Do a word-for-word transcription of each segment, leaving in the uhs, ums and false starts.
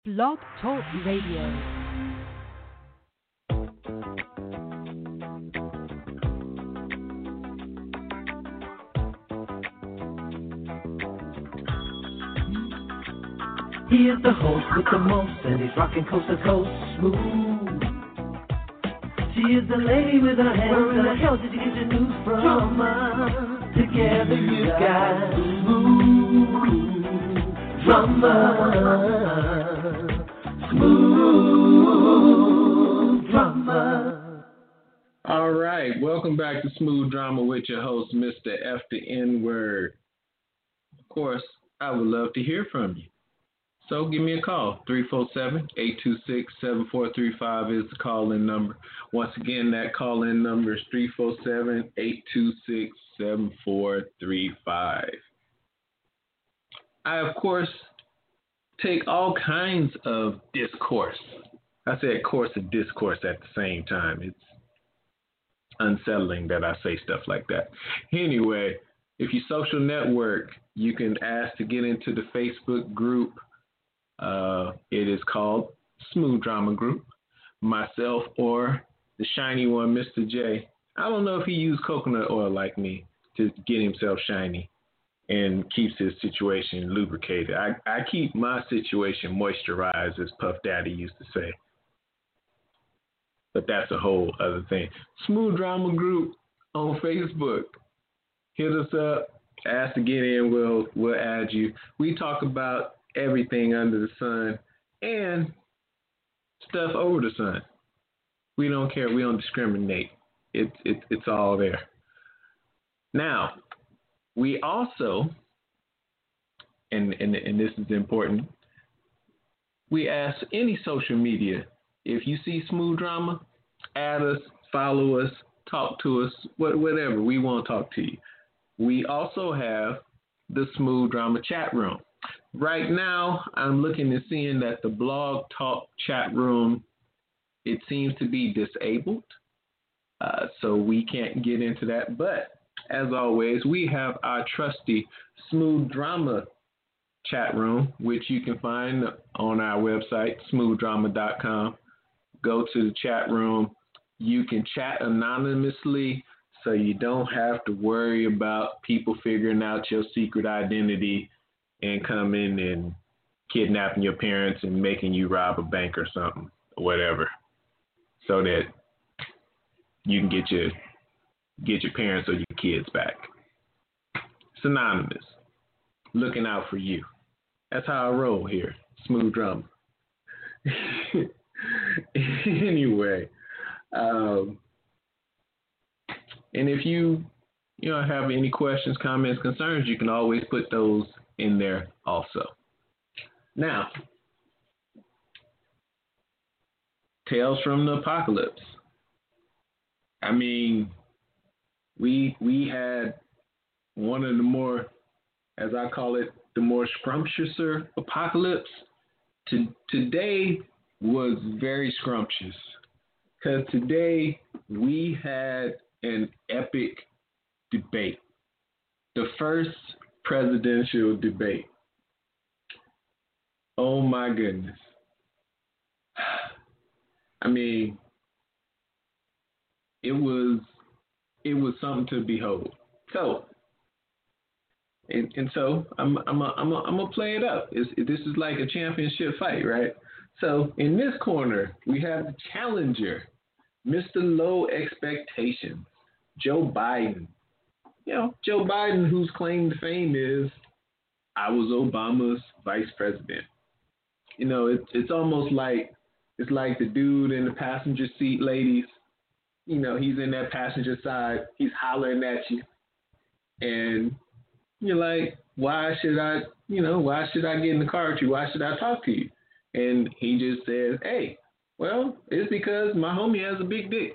Blog Talk Radio. He is the host with the most, and he's rocking coast to coast smooth. She is the lady with her hands. Where in the hell did you get your news from? Drama. Together you got smooth drama. Smooth drama. All right, welcome back to Smooth Drama with your host, Mister F the N-Word. Of course, I would love to hear from you. So give me a call. three four seven, eight two six, seven four three five is the call-in number. Once again, that call-in number is three four seven, eight two six, seven four three five. I, of course, take all kinds of discourse. I said course and discourse at the same time. It's unsettling that I say stuff like that. Anyway, if you social network, you can ask to get into the Facebook group. Uh, it is called Smooth Drama Group. Myself or the shiny one, Mister J. I don't know if he used coconut oil like me to get himself shiny and keeps his situation lubricated. I, I keep my situation moisturized, as Puff Daddy used to say. But that's a whole other thing. Smooth Drama Group on Facebook. Hit us up. Ask to get in. We'll, we'll add you. We talk about everything under the sun and stuff over the sun. We don't care. We don't discriminate. It's it, it's all there. Now, we also, and, and and this is important, we ask any social media, if you see Smooth Drama, add us, follow us, talk to us, whatever. We want to talk to you. We also have the Smooth Drama chat room. Right now, I'm looking and seeing that the Blog Talk chat room, it seems to be disabled, uh, so we can't get into that. But as always, we have our trusty Smooth Drama chat room, which you can find on our website, smooth drama dot com. Go to the chat room. You can chat anonymously, so you don't have to worry about people figuring out your secret identity and coming and kidnapping your parents and making you rob a bank or something, or whatever, so that you can get your get your parents or your kids back. It's anonymous, looking out for you. That's how I roll here, Smooth Drama. Anyway, um, and if you you know have any questions, comments, concerns, you can always put those in there also. Now, Tales from the Apocalypse. I mean, we we had one of the more, as I call it, the more scrumptiouser apocalypse. To, today was very scrumptious, because today we had an epic debate. The first presidential debate. Oh my goodness. I mean, it was it was something to behold. So, and, and so I'm I'm a, I'm a, I'm gonna play it up. It's, this is like a championship fight, right? So in this corner we have the challenger, Mister Low Expectations, Joe Biden. You know, Joe Biden, whose claim to fame is, I was Obama's vice president. You know, it's it's almost like it's like the dude in the passenger seat, ladies. You know, he's in that passenger side, he's hollering at you, and you're like, why should I, you know, why should I get in the car with you? Why should I talk to you? And he just says, hey, well, it's because my homie has a big dick.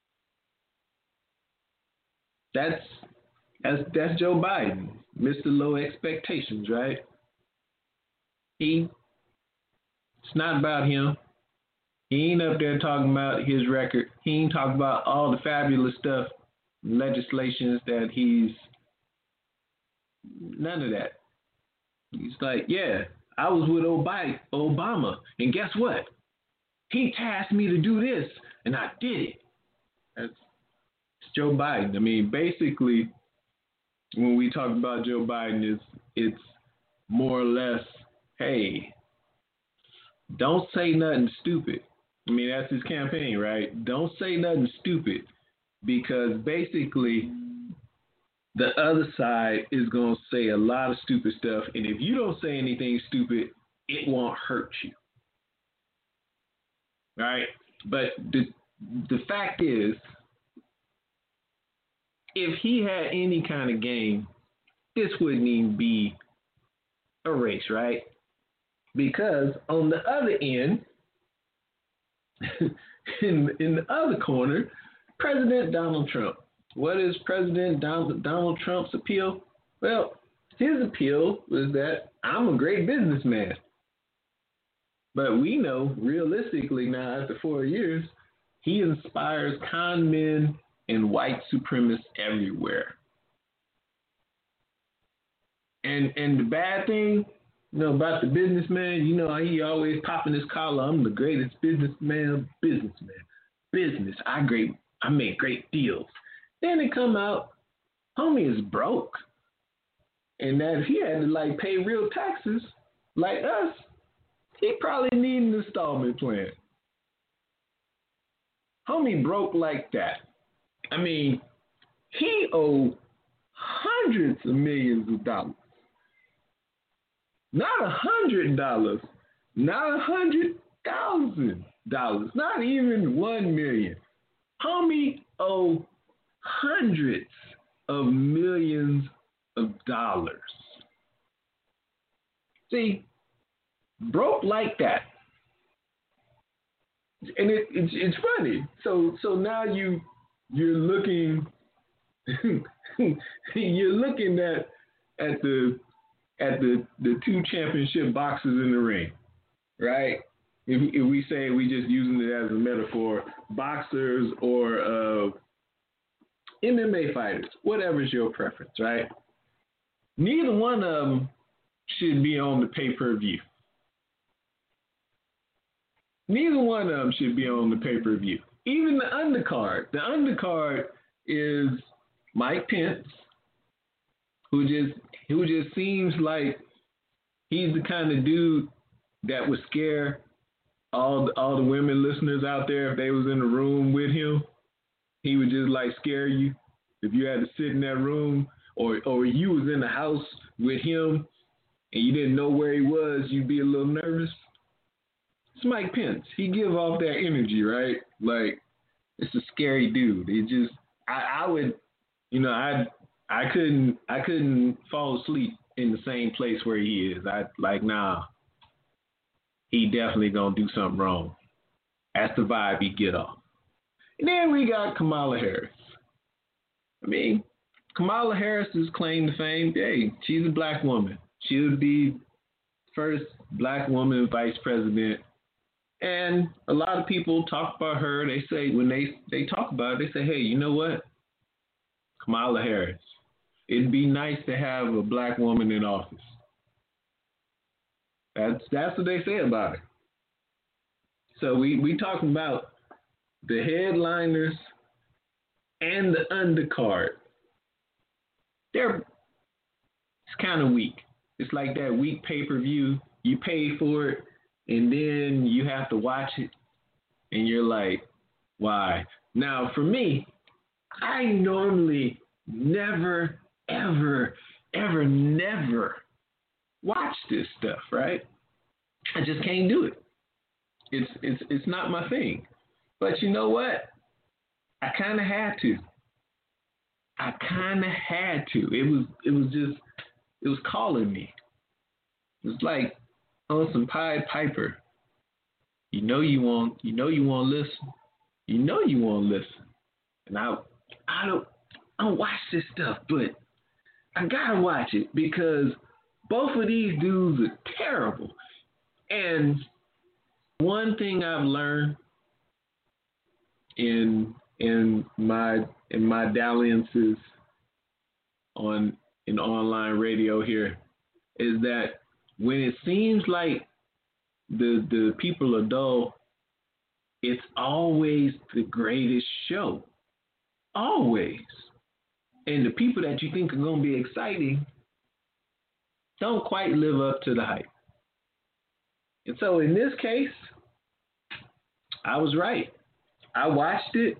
That's That's that's Joe Biden, Mister Low Expectations, right? He, it's not about him. He ain't up there talking about his record. He ain't talking about all the fabulous stuff, legislations that he's, none of that. He's like, yeah, I was with Obi- Obama, and guess what? He tasked me to do this, and I did it. That's it's Joe Biden. I mean, basically, when we talk about Joe Biden, it's, it's more or less, hey, don't say nothing stupid. I mean, that's his campaign, right? Don't say nothing stupid, because basically the other side is going to say a lot of stupid stuff. And if you don't say anything stupid, it won't hurt you. Right? But the the fact is, if he had any kind of game, this wouldn't even be a race, right? Because on the other end, in in the other corner, President Donald Trump. What is President Donald, Donald Trump's appeal? Well, his appeal was that I'm a great businessman. But we know, realistically now, after four years, he inspires con men and white supremacists everywhere. And and the bad thing, you know, about the businessman, you know, he always popping his collar. I'm the greatest businessman, businessman, business. I great, I make great deals. Then it come out, homie is broke, and that if he had to like pay real taxes like us, he probably need an installment plan. Homie broke like that. I mean, he owed hundreds of millions of dollars. Not a hundred dollars, not a hundred thousand dollars, not even one million. Homie owed hundreds of millions of dollars. See, broke like that. And it, it's it's funny. So so now you you're looking you're looking at at the at the, the two championship boxers in the ring, right? If, if we say we just using it as a metaphor, boxers or uh, M M A fighters, whatever's your preference, right? Neither one of them should be on the pay-per-view. Neither one of them should be on the pay-per-view. Even the undercard. The undercard is Mike Pence, who just who just seems like he's the kind of dude that would scare all the, all the women listeners out there if they was in the room with him. He would just like scare you if you had to sit in that room, or or you was in the house with him and you didn't know where he was. You'd be a little nervous. It's Mike Pence. He give off that energy, right? Like, it's a scary dude. It just, I, I would, you know, I, I couldn't, I couldn't fall asleep in the same place where he is. I like, nah, he definitely gonna do something wrong. That's the vibe he get off. And then we got Kamala Harris. I mean, Kamala Harris's claim to fame, hey, she's a black woman. She would be first black woman vice president. And a lot of people talk about her. They say, when they, they talk about it, they say, hey, you know what? Kamala Harris. It'd be nice to have a black woman in office. That's that's what they say about her. So we, we talking about the headliners and the undercard. They're, it's kind of weak. It's like that weak pay-per-view. You pay for it, and then you have to watch it, and you're like, why? Now, for me, I normally never, ever, ever, never watch this stuff, right? I just can't do it. It's it's it's not my thing. But you know what? I kind of had to. I kind of had to. It was it was just it was calling me. It was like on some Pied Piper. You know you want you know you want to listen. You know you want to listen. And I I don't I don't watch this stuff, but I gotta watch it because both of these dudes are terrible. And one thing I've learned in in my in my dalliances on in online radio here is that when it seems like the the people are dull, it's always the greatest show. Always. And the people that you think are going to be exciting don't quite live up to the hype. And so in this case, I was right. I watched it.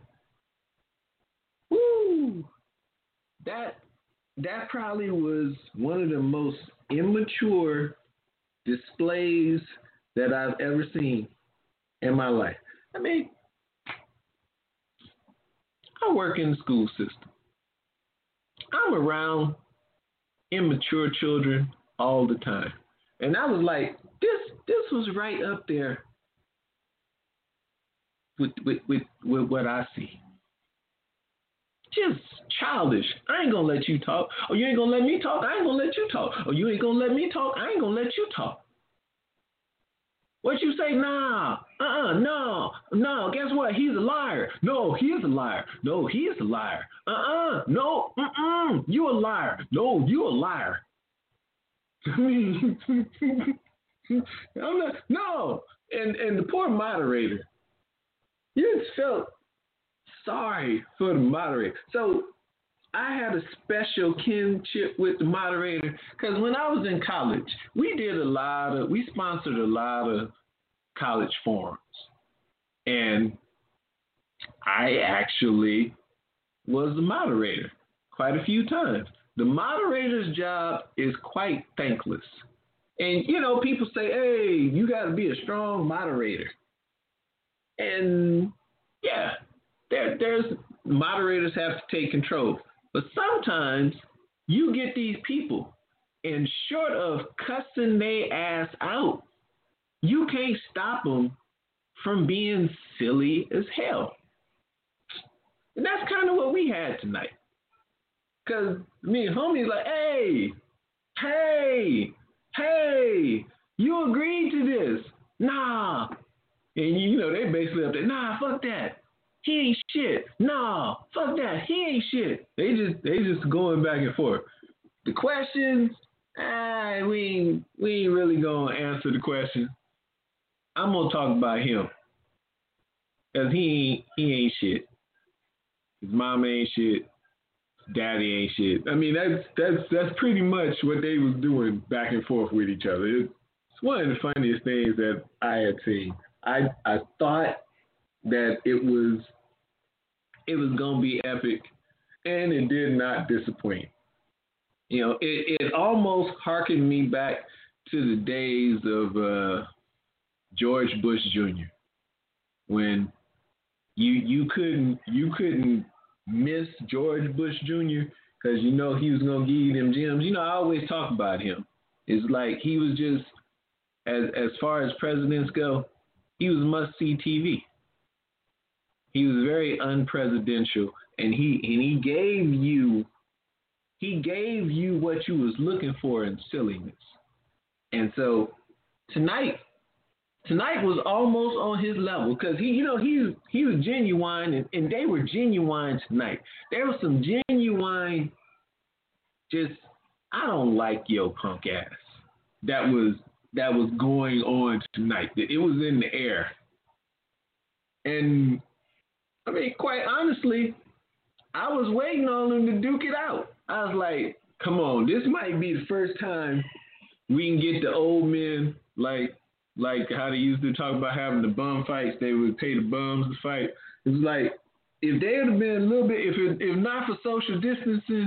Woo! That that probably was one of the most immature displays that I've ever seen in my life. I mean, I work in the school system. I'm around immature children all the time. And I was like, this this was right up there with with, with, with what I see. Just childish. I ain't gonna let you talk. Oh, you ain't gonna let me talk? I ain't gonna let you talk. Oh, you ain't gonna let me talk? I ain't gonna let you talk. What you say? Nah. Uh-uh. No. No. Guess what? He's a liar. No, he is a liar. No, he is a liar. Uh-uh. No. Mm-mm. You a liar. No, you a liar. I mean, I'm not. No. And and the poor moderator. You just felt sorry for the moderator. So I had a special kinship with the moderator because when I was in college, we did a lot of, we sponsored a lot of college forums. And I actually was the moderator quite a few times. The moderator's job is quite thankless. And, you know, people say, hey, you got to be a strong moderator. And, yeah, there, there's moderators have to take control. But sometimes you get these people, and short of cussing their ass out, you can't stop them from being silly as hell. And that's kind of what we had tonight. Because me and homie's like, hey, hey, hey, you agreed to this. Nah. And, you know, they basically up there, nah, fuck that. He ain't shit. No, fuck that. He ain't shit. They just they just going back and forth. The questions, ah, we ain't, we ain't really gonna answer the question. I'm gonna talk about him, cause he ain't he ain't shit. His mama ain't shit. His daddy ain't shit. I mean that's that's that's pretty much what they was doing back and forth with each other. It's one of the funniest things that I had seen. I I thought that it was it was gonna be epic, and it did not disappoint. You know, it, it almost harkened me back to the days of uh, George Bush Junior when you you couldn't you couldn't miss George Bush Junior because you know he was gonna give you them gems. You know, I always talk about him. It's like he was just as as far as presidents go, he was must see T V. He was very unpresidential, and he and he gave you he gave you what you was looking for in silliness. And so tonight, tonight was almost on his level because he, you know, he he was genuine, and, and they were genuine tonight. There was some genuine, just I don't like your punk ass. That was that was going on tonight. It was in the air, and I mean, quite honestly, I was waiting on them to duke it out. I was like, come on, this might be the first time we can get the old men, like like how they used to talk about having the bum fights. They would pay the bums to fight. It was like, if they would have been a little bit, if it, if not for social distancing,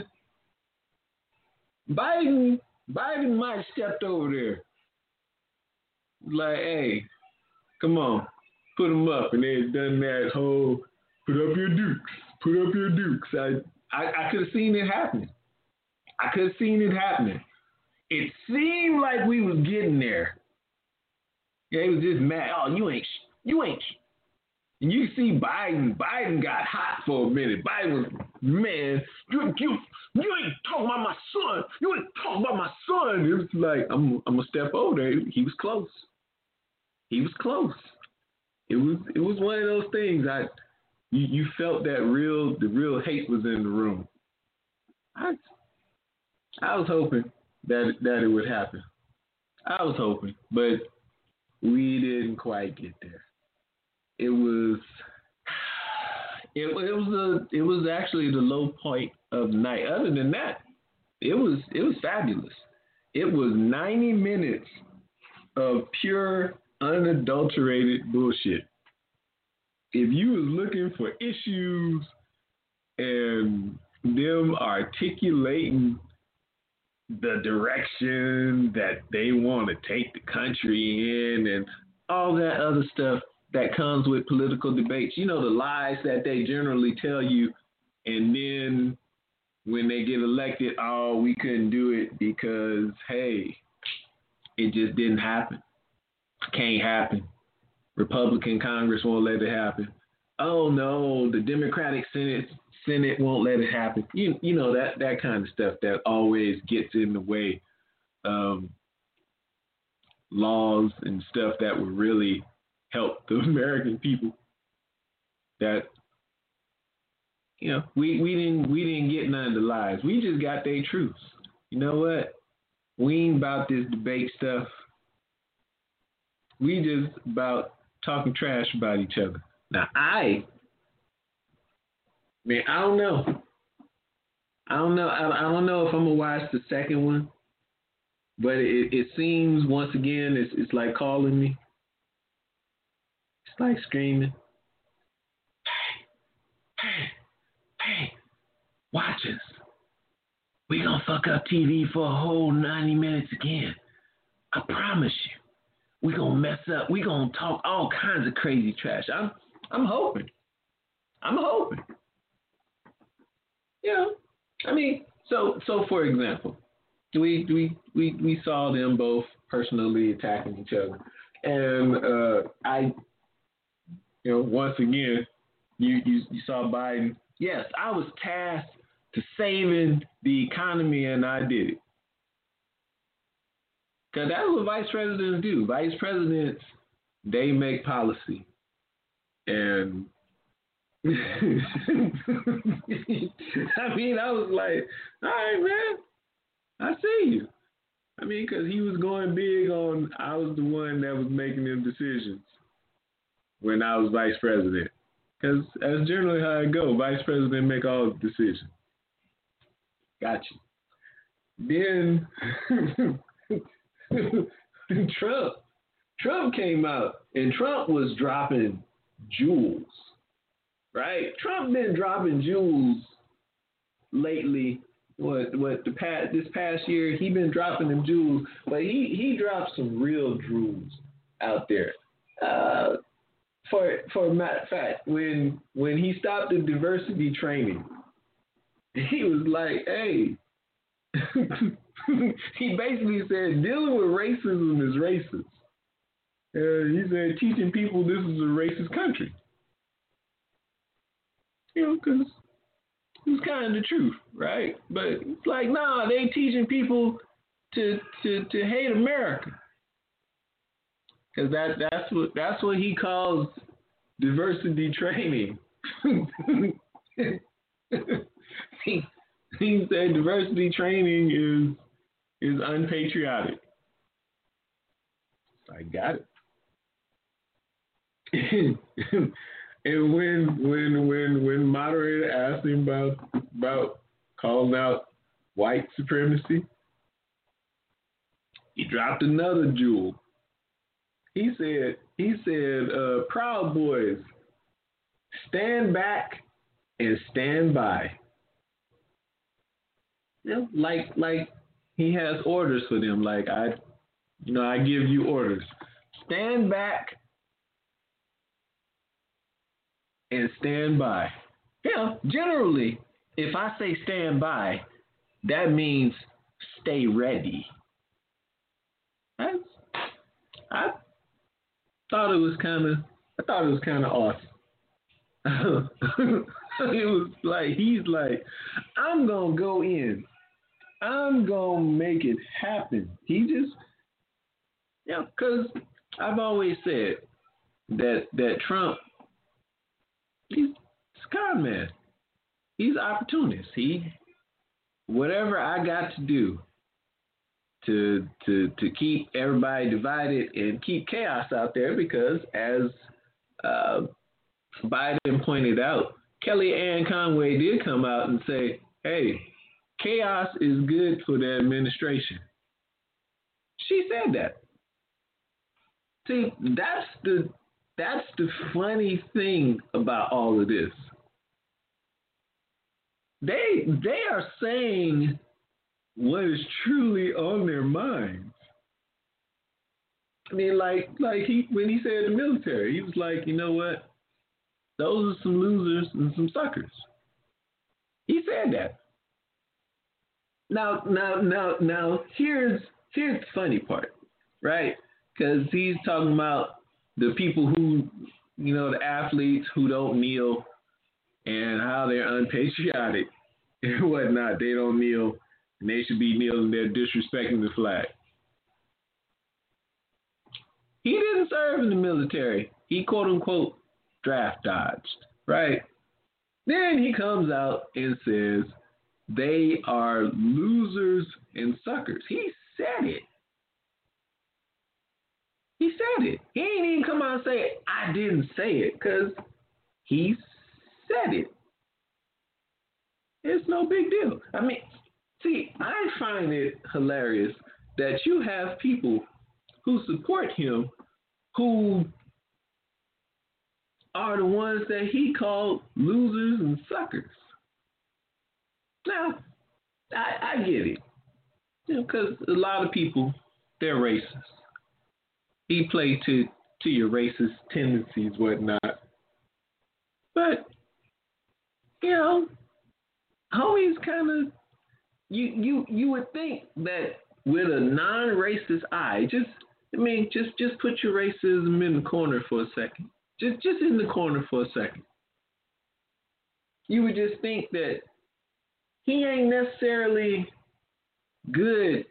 Biden, Biden might have stepped over there. Like, hey, come on, put them up. And they had done that whole, put up your dukes, put up your dukes. I, I, I could have seen it happening. I could have seen it happening. It seemed like we was getting there. Yeah, he was just mad. Oh, you ain't, you ain't. And you see Biden, Biden got hot for a minute. Biden was, man, you, you, you ain't talking about my son. You ain't talking about my son. It was like, I'm, I'm gonna step over there. He was close. He was close. It was, it was one of those things. I, you, you felt that real, the real hate was in the room. I, I was hoping that that it would happen. I was hoping, but we didn't quite get there. It was, it, it was a, it was actually the low point of the night. Other than that, it was, it was fabulous. It was ninety minutes of pure, unadulterated bullshit. If you was looking for issues and them articulating the direction that they want to take the country in and all that other stuff that comes with political debates, you know, the lies that they generally tell you, and then when they get elected, oh, we couldn't do it because, hey, it just didn't happen. Can't happen. Republican Congress won't let it happen. Oh no, the Democratic Senate Senate won't let it happen. You you know that that kind of stuff that always gets in the way of laws and stuff that would really help the American people. That you know we, we didn't we didn't get none of the lies. We just got their truths. You know what? We ain't about this debate stuff. We just about talking trash about each other. Now, I, man, I don't know. I don't know. I, I don't know if I'm gonna watch the second one, but it, it seems once again it's it's like calling me. It's like screaming, "Hey, hey, hey, watch us. We gonna fuck up T V for a whole ninety minutes again. I promise you. We gonna mess up. We gonna talk all kinds of crazy trash. I'm, I'm hoping. I'm hoping. You know, I mean, so, so for example, we, we, we, we saw them both personally attacking each other, and uh, I, you know, once again, you, you, you saw Biden. Yes, I was tasked to saving the economy, and I did it. Because that's what vice presidents do. Vice presidents, they make policy. And I mean, I was like, all right, man, I see you. I mean, because he was going big on, I was the one that was making them decisions when I was vice president. Because that's generally how it goes. Vice president make all the decisions. Gotcha. Then Trump, Trump came out, and Trump was dropping jewels, right? Trump been dropping jewels lately. What what the past this past year he been dropping them jewels, but he he dropped some real jewels out there. Uh, for for a matter of fact, when when he stopped the diversity training, he was like, hey. He basically said dealing with racism is racist. Uh, he said teaching people this is a racist country. You know, because it's kind of the truth, right? But it's like, nah, they teaching people to to, to hate America. Because that that's what that's what he calls diversity training. he, he said diversity training is is unpatriotic. I got it. And when when when when moderator asked him about about calling out white supremacy, he dropped another jewel. He said he said uh, Proud Boys, stand back and stand by. You know, like like he has orders for them. Like I, you know, I give you orders. Stand back and stand by. You know, generally, if I say stand by, that means stay ready. That's, I thought it was kind of, I thought it was kind of awesome. It was like, he's like, I'm going to go in. I'm going to make it happen. He just, yeah, you know, because I've always said that, that Trump, he's a con man. He's an opportunist. He, whatever I got to do to to to keep everybody divided and keep chaos out there because, as uh, Biden pointed out, Kellyanne Conway did come out and say, hey, chaos is good for the administration. She said that. See, that's the that's the funny thing about all of this. They they are saying what is truly on their minds. I mean, like like he when he said the military, he was like, you know what? Those are some losers and some suckers. He said that. Now, now, now, now, here's here's the funny part, right? Because he's talking about the people who, you know, the athletes who don't kneel and how they're unpatriotic and whatnot. They don't kneel and they should be kneeling. They're disrespecting the flag. He didn't serve in the military. He quote unquote draft dodged, right? Then he comes out and says they are losers and suckers. He said it. He said it. He ain't even come out and say, I didn't say it, because he said it. It's no big deal. I mean, see, I find it hilarious that you have people who support him who are the ones that he called losers and suckers. Now, I, I get it. You know, because a lot of people, they're racist. He played to, to your racist tendencies, whatnot. But, you know, homies kind of, you, you, you would think that with a non-racist eye, just, I mean, just, just put your racism in the corner for a second. Just, just in the corner for a second. You would just think that he ain't necessarily good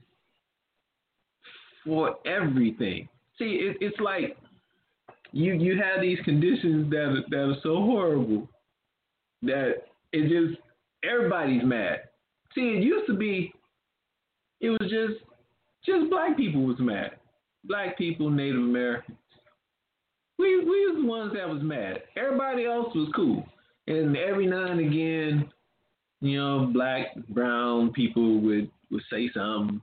for everything. See, it, it's like you you have these conditions that are, that are so horrible that it just everybody's mad. See, it used to be it was just just black people was mad. Black people, Native Americans. We we was the ones that was mad. Everybody else was cool. And every now and again, you know, black, brown people would, would say something.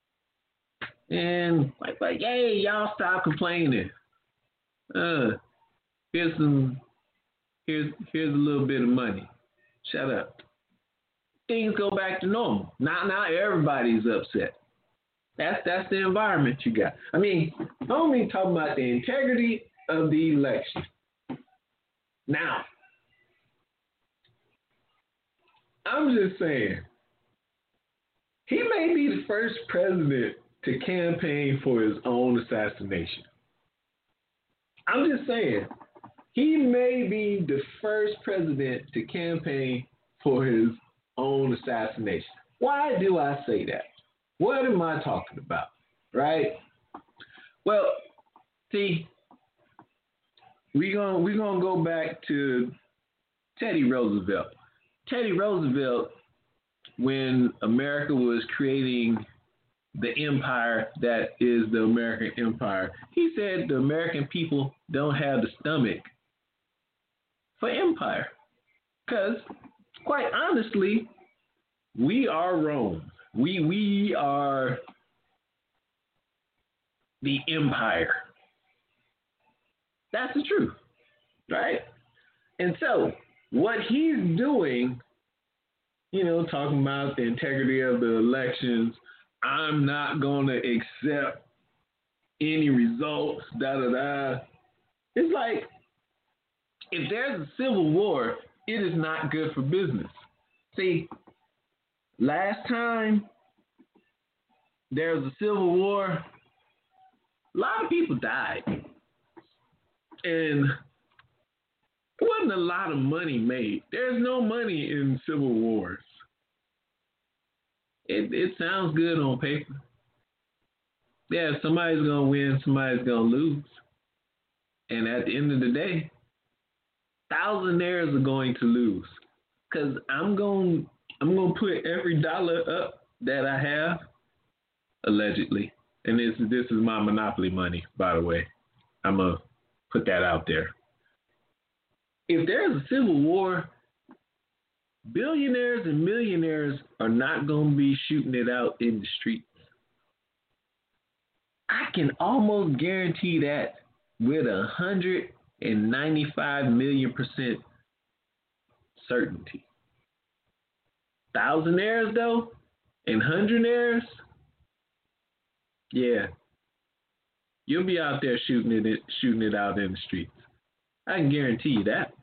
And like, like, hey, y'all stop complaining. Uh, here's some, here's here's a little bit of money. Shut up. Things go back to normal. Now, now everybody's upset. That's that's the environment you got. I mean, I don't mean talking about the integrity of the election. Now, I'm just saying, he may be the first president to campaign for his own assassination. I'm just saying, he may be the first president to campaign for his own assassination. Why do I say that? What am I talking about, right? Well, see, we're gonna we're gonna go back to Teddy Roosevelt. Teddy Roosevelt, when America was creating the empire that is the American empire, he said the American people don't have the stomach for empire. Because, quite honestly, we are Rome. We we are the empire. That's the truth, right? And so, what he's doing, you know, talking about the integrity of the elections, I'm not going to accept any results, da da da. It's like, if there's a civil war, it is not good for business. See, last time there was a civil war, a lot of people died. And there wasn't a lot of money made. There's no money in civil wars. It it sounds good on paper. Yeah, somebody's gonna win, somebody's gonna lose. And at the end of the day, thousandaires are going to lose. Cause I'm going I'm gonna put every dollar up that I have allegedly, and this this is my monopoly money, by the way. I'm gonna put that out there. If there's a civil war, billionaires and millionaires are not gonna be shooting it out in the streets. I can almost guarantee that with a hundred and ninety-five million percent certainty. Thousandaires though, and hundredaires, yeah, you'll be out there shooting it, shooting it out in the streets. I can guarantee you that.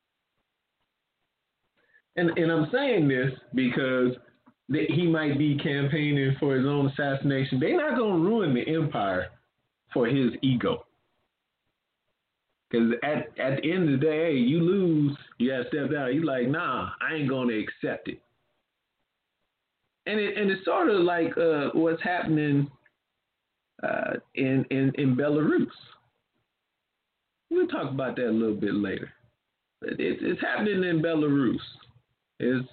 And and I'm saying this because that he might be campaigning for his own assassination. They're not gonna ruin the empire for his ego. Because at, at the end of the day, hey, you lose, you gotta step down. You're like, nah, I ain't gonna accept it. And it and it's sort of like uh, what's happening uh, in, in in Belarus. We'll talk about that a little bit later. But it, it's happening in Belarus. Is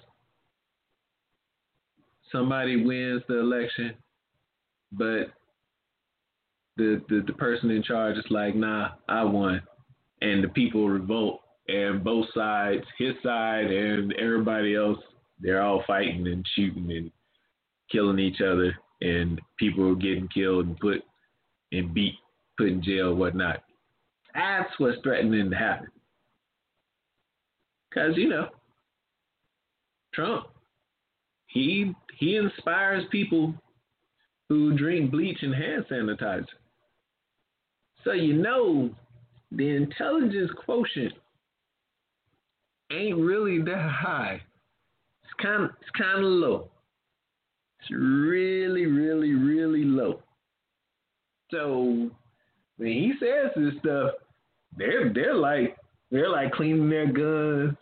somebody wins the election, but the, the the person in charge is like, nah, I won. And the people revolt, and both sides, his side and everybody else, they're all fighting and shooting and killing each other, and people are getting killed and put and beat, put in jail, whatnot. That's what's threatening to happen. Because, you know, Trump, he he inspires people who drink bleach and hand sanitizer. So you know the intelligence quotient ain't really that high. It's kind of it's kind of low. It's really, really, really low. So when he says this stuff, they're they're like they're like cleaning their guns,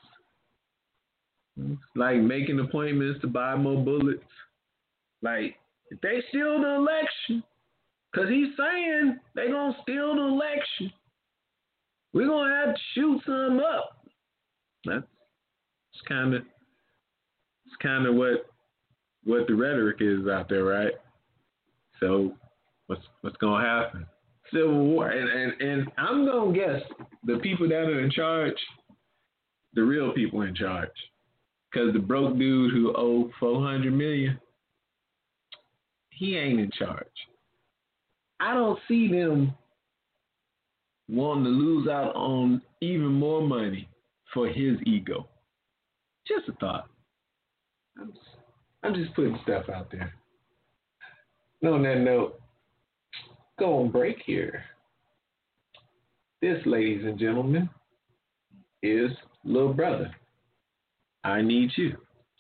like making appointments to buy more bullets. Like if they steal the election, cause he's saying they gonna steal the election, we're gonna have to shoot some up. That's kind of it's kind of what what the rhetoric is out there, right? So what's what's gonna happen? Civil war, and and, and I'm gonna guess the people that are in charge, the real people in charge, because the broke dude who owed four hundred million, he ain't in charge. I don't see them wanting to lose out on even more money for his ego. Just a thought. I'm just, I'm just putting stuff out there. And on that note, go on break here. This, ladies and gentlemen, is Little Brother. I Need You.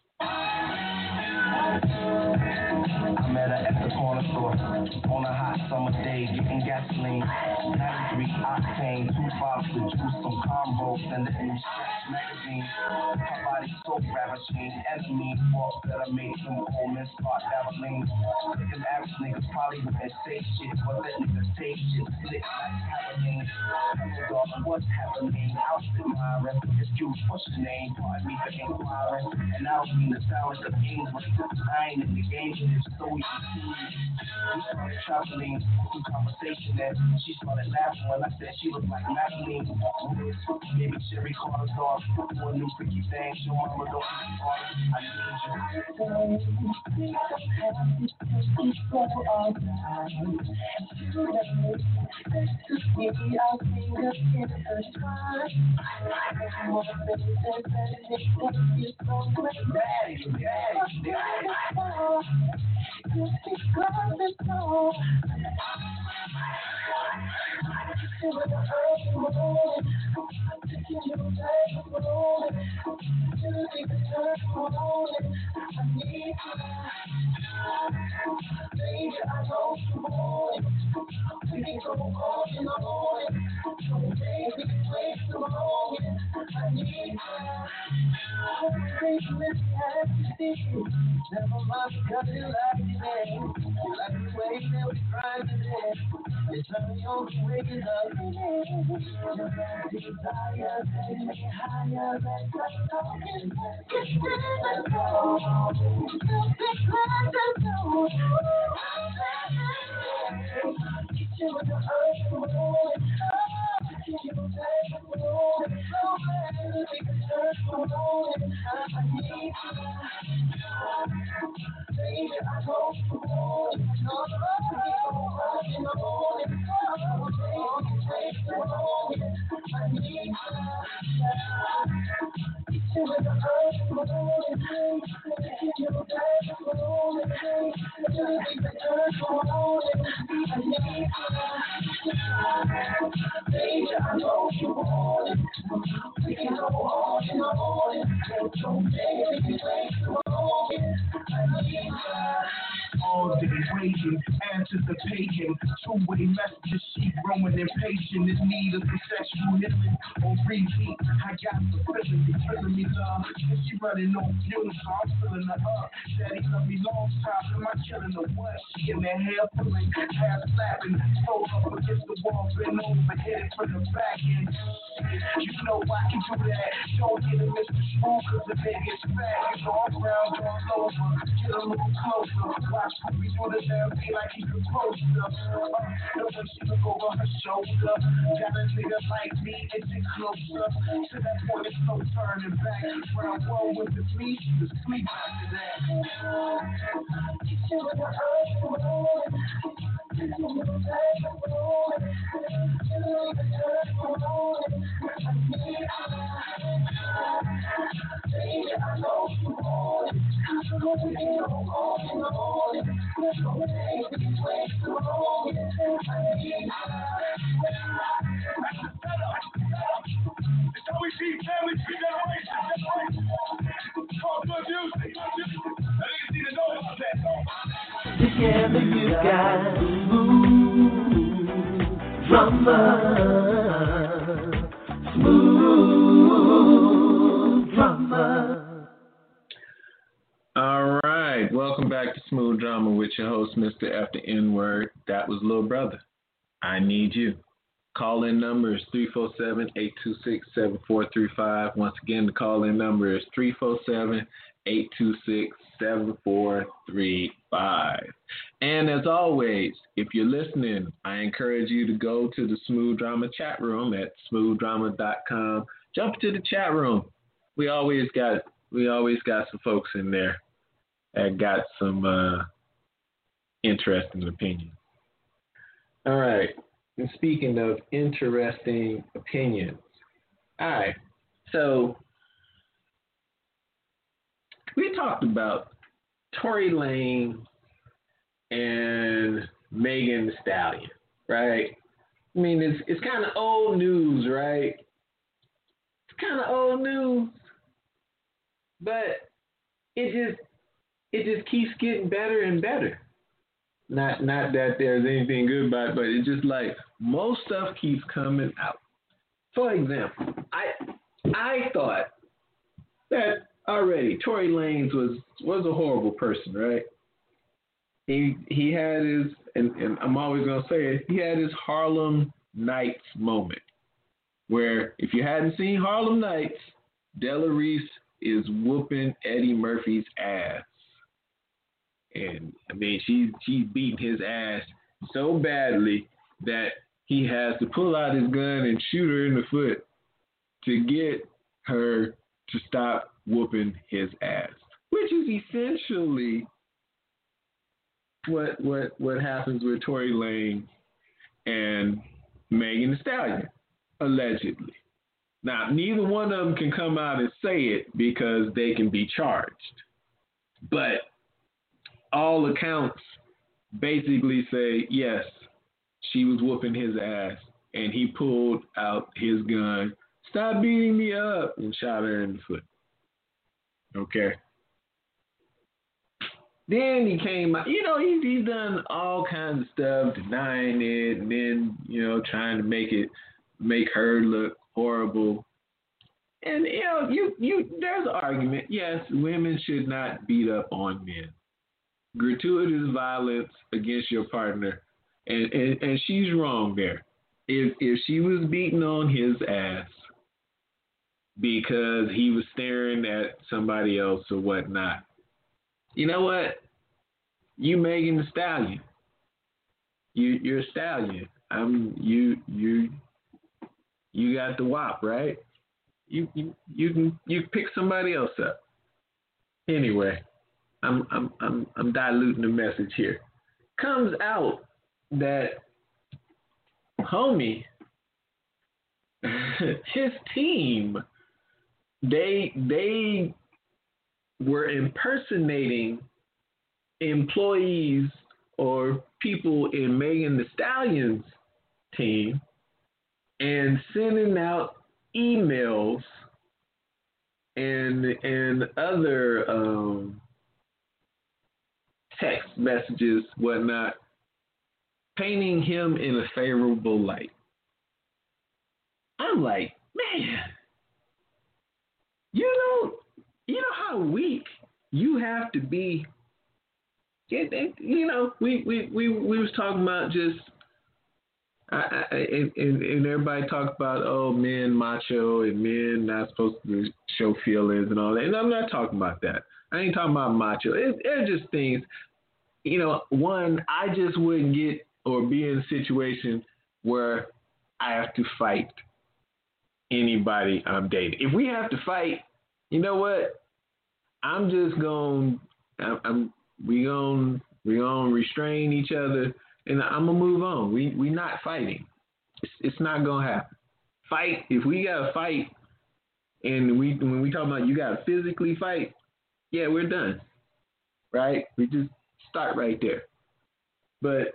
I met her at the corner store on a hot summer day, getting gasoline. ninety-three octane, two bottles of juice, some combos, and the new Stretch magazine. Her body so ravishing, enemy walk that I made some old men start dabbling. Them average niggas probably wouldn't say shit, but that nigga say shit, slick like happening. Darling, what's happening? I'll spit my rest of this juice. What's your name? Pardon me for inquiring, and I don't mean to sound like a game, but I ain't in the game, it's so easy. We started traveling through conversation, and she started laughing when I said she looked like Madeline. Maybe Sherry called us off for a new freaky thing. Your mama don't be hard. I need you. I need never mind because you like it, you like the way that we grind it. You turn me on the way you love it. Your desire takes me higher than just talking. It's in the door. You be glad to know. Get you in the earth, rolling. Get you in the earth, rolling. Rolling. We can turn rolling. I need you. Baby, I hope you want it. No, no, no, no, no, I need you. Get you in the earth, rolling. Get you in the earth, rolling. We can turn rolling. I need you. Baby, I hope you want it. We can go on and on. Don't make me wait so long. I need you. All day waiting, anticipating, two-way messages, she growing impatient, in need of some sexual healing on repeat. I got the feeling, you feeling me, love, and she running on fumes, so I'm filling her up. Daddy love me long time, am I killing her what? She in that hair pulling, half slapping, throw up against the wall, bend over, hit it from the back end. You know I can do that. Don't get a Mister Screw, cause the nigga's fat. You know I'm round all over, get a little closer. Watch Scooby do the damn thing like he's supposed to. Uh, no one she look over her shoulder. Got a nigga like me, inching closer. To that point, it's no turning back. Round one with the me, she was asleep after that. Get you in the earth, rolling. Get you in the earth, rolling. Get you in the earth, rolling. I need you. Baby, I know you want it. I'm going to go on and on. Don't make me wait so long. I need you. It's how we see family, three generations. Call good music. I didn't need to know about that. Together you got smooth drama. Smooth drama. All right, welcome back to Smooth Drama with your host, Mister F the N-Word. That was Lil Brother. I need you. Call-in number is three four seven, eight two six, seven four three five. Once again, the call-in number is three four seven, eight two six, seven four three five. And as always, if you're listening, I encourage you to go to the Smooth Drama chat room at smooth drama dot com. Jump to the chat room. We always got we always got some folks in there that got some uh, interesting opinions. All right. And speaking of interesting opinions, all right. So we talked about Tory Lanez and Megan Thee Stallion, right? I mean, it's it's kind of old news, right? It's kind of old news, but it just it just keeps getting better and better. Not not that there's anything good about it, but it's just like most stuff keeps coming out. For example, I I thought that already Tory Lanez was was a horrible person, right? He he had his and, and I'm always gonna say it, he had his Harlem Nights moment. Where if you hadn't seen Harlem Nights, Della Reese is whooping Eddie Murphy's ass. And I mean, she's she's beating his ass so badly that he has to pull out his gun and shoot her in the foot to get her to stop whooping his ass, which is essentially what what what happens with Tory Lanez and Megan Thee Stallion, allegedly. Now, neither one of them can come out and say it because they can be charged, but all accounts basically say, yes, she was whooping his ass, and he pulled out his gun, stop beating me up, and shot her in the foot. Okay. Then he came out, you know, he's, he's done all kinds of stuff, denying it, and then, you know, trying to make it, make her look horrible. And you know, you you there's an argument. Yes, women should not beat up on men. Gratuitous violence against your partner, and, and, and she's wrong there. If if she was beating on his ass because he was staring at somebody else or whatnot, you know what? You Megan Thee Stallion. You you're a stallion. I'm you you you got the W A P, right? You you you can you pick somebody else up. Anyway, I'm I'm I'm I'm diluting the message here. Comes out that homie, his team, they they were impersonating employees or people in Megan Thee Stallion's team and sending out emails and and other um, text messages, whatnot, painting him in a favorable light. I'm like, man, you know, you know how weak you have to be. It, it, you know, we, we, we, we was talking about just, I, I, and, and everybody talked about, oh, men macho and men not supposed to show feelings and all that. And I'm not talking about that. I ain't talking about macho. It, it's just things, you know, one, I just wouldn't get or be in a situation where I have to fight anybody I'm dating. If we have to fight, you know what? I'm just going, I'm, I'm we going we gonna restrain each other, and I'm gonna move on. We we not fighting. It's, it's not gonna happen. Fight if we gotta fight, and we when we talk about you gotta physically fight, yeah, we're done. Right? We just start right there. But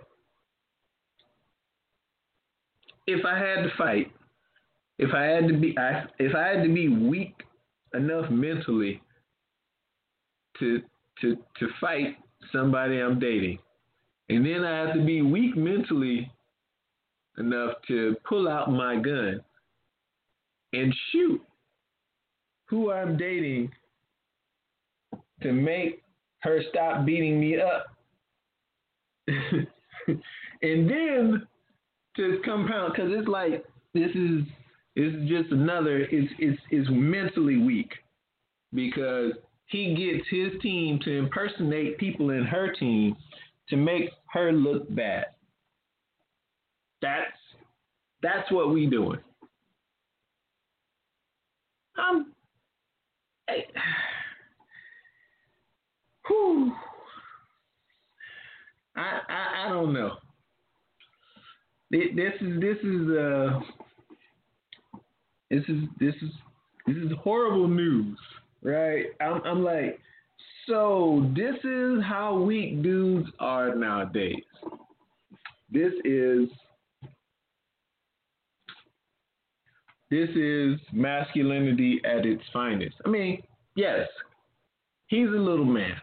if I had to fight, if I had to be, I, if I had to be weak enough mentally to to to fight somebody I'm dating, and then I have to be weak mentally enough to pull out my gun and shoot who I'm dating to make her stop beating me up, and then to compound, because it's like this is this is just another. It's it's it's mentally weak because he gets his team to impersonate people in her team to make her look bad. That's that's what we doing. Um, hey, whew, I, I I don't know. This is this is uh this is this is this is horrible news. Right, I'm, I'm like, so this is how weak dudes are nowadays. This is this is masculinity at its finest. I mean, yes, he's a little man,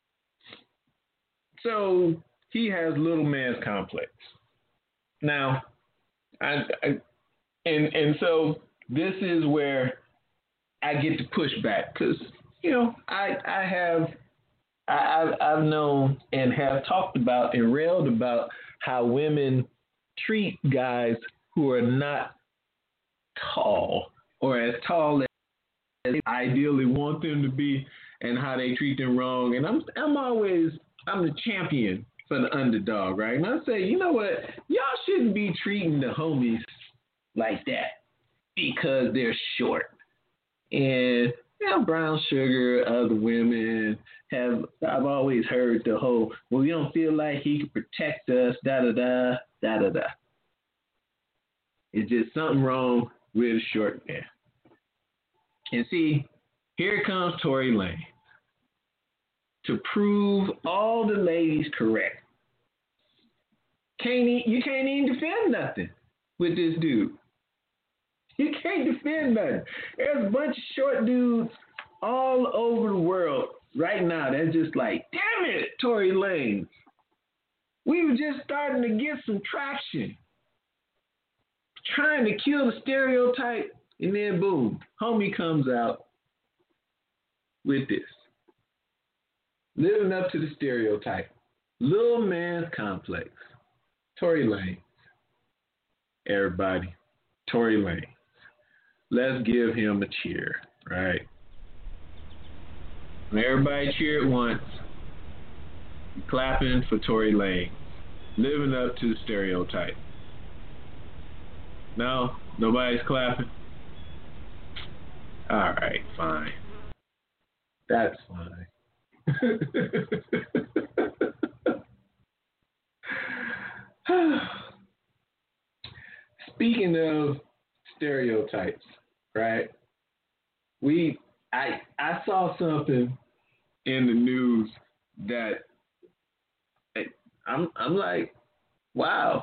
so he has little man's complex. Now, I, I and and so this is where I get to push back because, you know, I I have I, I've, I've known and have talked about and railed about how women treat guys who are not tall or as tall as they ideally want them to be, and how they treat them wrong. And I'm I'm always I'm the champion for the underdog, right? And I say, you know what, y'all shouldn't be treating the homies like that because they're short. And you know, Brown Sugar, other women have, I've always heard the whole, well, we don't feel like he can protect us, da da da, da da da. It's just something wrong with a short man. And see, here comes Tory Lanez to prove all the ladies correct. Can't e- you can't even defend nothing with this dude. You can't defend nothing. There's a bunch of short dudes all over the world right now that's just like, damn it, Tory Lanez. We were just starting to get some traction. Trying to kill the stereotype And then boom, homie comes out with this. Living up to the stereotype. Little man's complex. Tory Lanez. Everybody. Tory Lanez. Let's give him a cheer, right? When everybody cheer at once, clapping for Tory Lanez. Living up to the stereotype. No? Nobody's clapping? All right, fine. That's fine. Speaking of stereotypes, right? We I I saw something in the news that I'm I'm like, wow.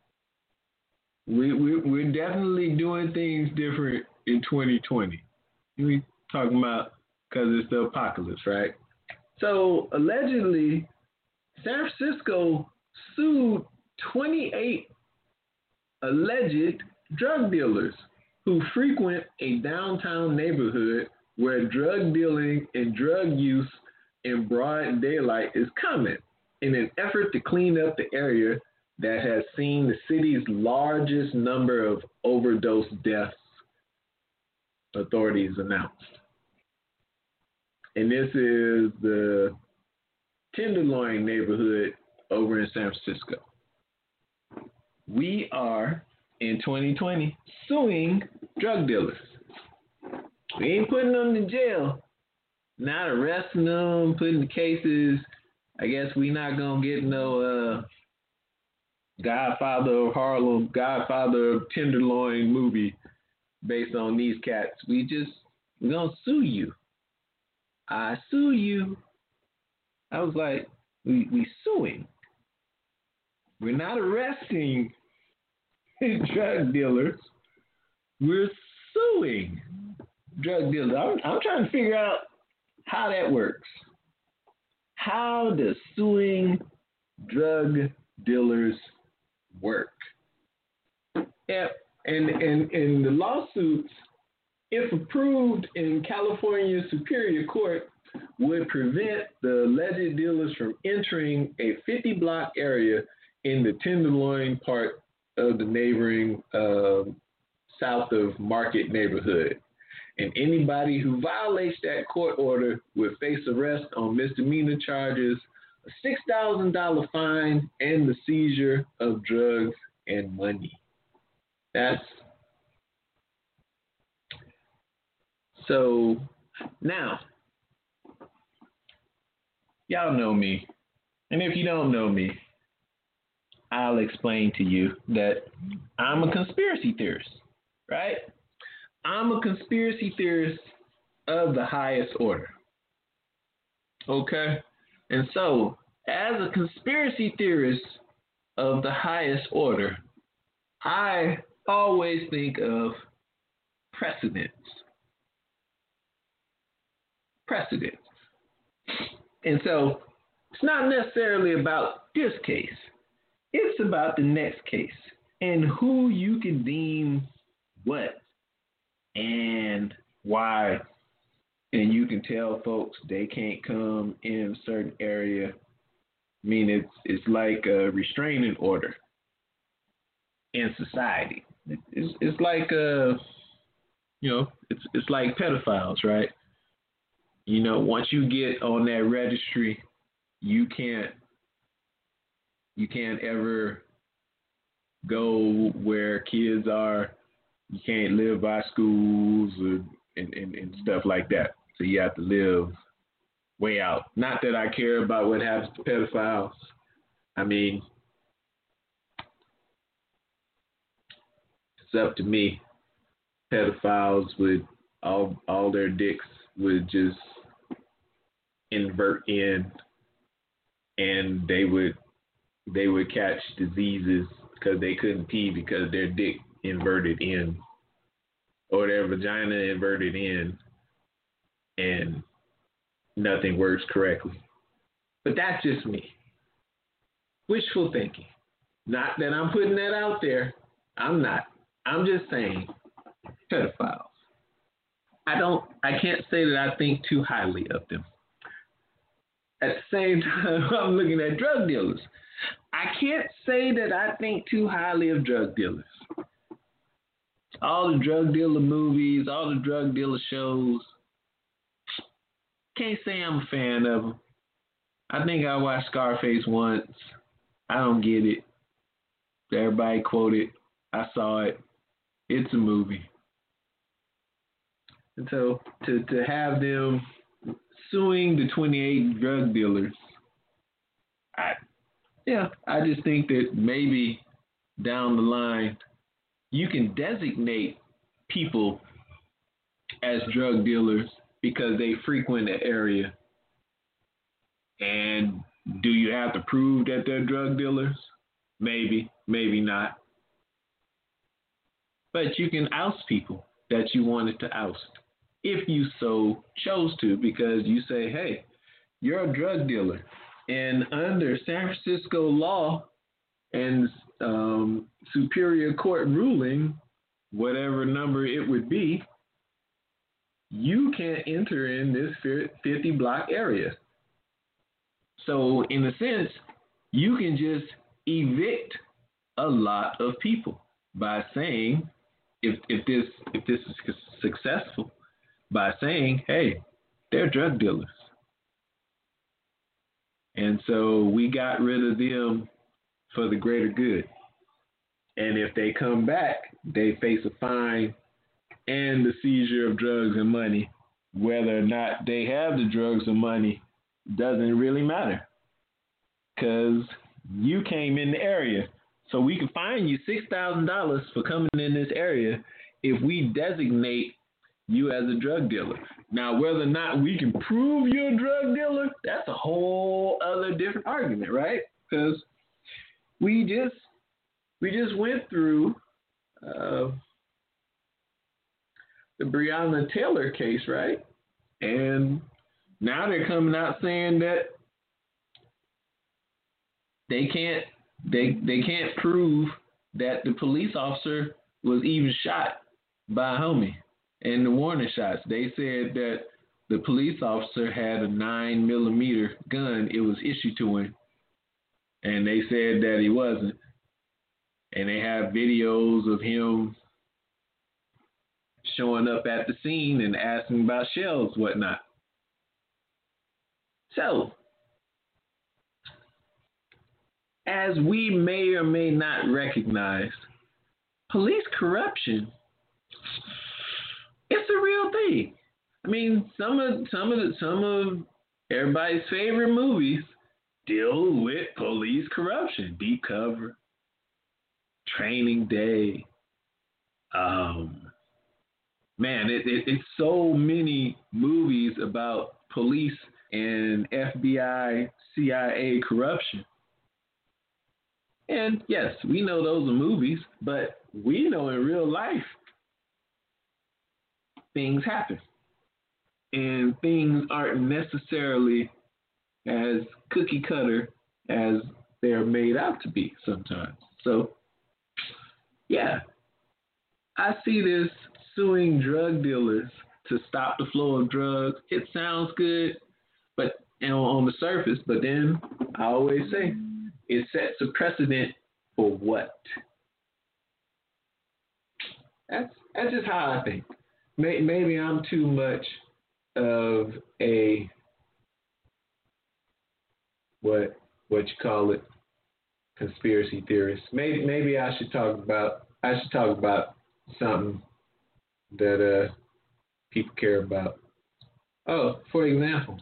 We we we're definitely doing things different in twenty twenty. We talking about because it's the apocalypse, right? So allegedly, San Francisco sued twenty-eight alleged drug dealers who frequent a downtown neighborhood where drug dealing and drug use in broad daylight is common, in an effort to clean up the area that has seen the city's largest number of overdose deaths, authorities announced. And this is the Tenderloin neighborhood over in San Francisco. We are, in twenty twenty, suing drug dealers. We ain't putting them in jail, not arresting them, putting the cases. I guess we not going to get no uh, Godfather of Harlem, Godfather of Tenderloin movie based on these cats. We just, we're going to sue you. I sue you. I was like, we we suing. We're not arresting drug dealers. We're suing drug dealers. I'm, I'm trying to figure out how that works. How does suing drug dealers work? Yeah, and and and the lawsuits, if approved in California Superior Court, would prevent the alleged dealers from entering a fifty block area in the Tenderloin part of the neighboring uh, south of Market neighborhood. And anybody who violates that court order would face arrest on misdemeanor charges, a six thousand dollars fine, and the seizure of drugs and money. That's so now, y'all know me. And if you don't know me, I'll explain to you that I'm a conspiracy theorist, right? I'm a conspiracy theorist of the highest order. Okay? And so, as a conspiracy theorist of the highest order, I always think of precedents. Precedents. And so, it's not necessarily about this case. It's about the next case and who you can deem what and why. And you can tell folks they can't come in a certain area. I mean, it's it's like a restraining order in society. It's it's like uh, you know, it's it's like pedophiles, right? You know, once you get on that registry, you can't you can't ever go where kids are. You can't live by schools or, and, and, and stuff like that. So you have to live way out. Not that I care about what happens to pedophiles. I mean, it's up to me. Pedophiles would all all their dicks would just invert in, and they would they would catch diseases because they couldn't pee because their dick inverted in, or their vagina inverted in, and nothing works correctly. But that's just me. Wishful thinking. Not that I'm putting that out there. I'm not. I'm just saying, pedophiles. I don't, I can't say that I think too highly of them. At the same time, I'm looking at drug dealers. I can't say that I think too highly of drug dealers. All the drug dealer movies, all the drug dealer shows, can't say I'm a fan of them. I think I watched Scarface once. I don't get it. Everybody quoted. I saw it. It's a movie. And so to, to have them suing the twenty-eight drug dealers, I yeah, I just think that maybe down the line you can designate people as drug dealers because they frequent the area. And do you have to prove that they're drug dealers? Maybe, maybe not. But you can oust people that you wanted to oust if you so chose to, because you say, hey, you're a drug dealer. And under San Francisco law and um, Superior Court ruling, whatever number it would be, you can't enter in this fifty block area. So in a sense, you can just evict a lot of people by saying, if if this if this is successful, by saying, hey, they're drug dealers. And so we got rid of them for the greater good. And if they come back, they face a fine and the seizure of drugs and money. Whether or not they have the drugs or money doesn't really matter, because you came in the area. So we can fine you six thousand dollars for coming in this area if we designate you as a drug dealer. Now, whether or not we can prove you're a drug dealer, that's a whole other different argument, right? Because we just we just went through uh, the Breonna Taylor case, right? And now they're coming out saying that they can't they they can't prove that the police officer was even shot by a homie. And the warning shots, they said that the police officer had a nine millimeter gun. It was issued to him, and they said that he wasn't. And they have videos of him showing up at the scene and asking about shells, whatnot. So, as we may or may not recognize, police corruption, it's a real thing. I mean, some of some of the, some of everybody's favorite movies deal with police corruption. Deep Cover, Training Day. Um, man, it, it, it's so many movies about police and F B I, C I A corruption. And yes, we know those are movies, but we know in real life things happen. And things aren't necessarily as cookie cutter as they're made out to be sometimes. So, yeah, I see this suing drug dealers to stop the flow of drugs. It sounds good, but you know, on the surface, but then I always say it sets a precedent for what? That's, that's just how I think. Maybe I'm too much of a what what you call it conspiracy theorist. Maybe maybe I should talk about I should talk about something that uh people care about. Oh, for example,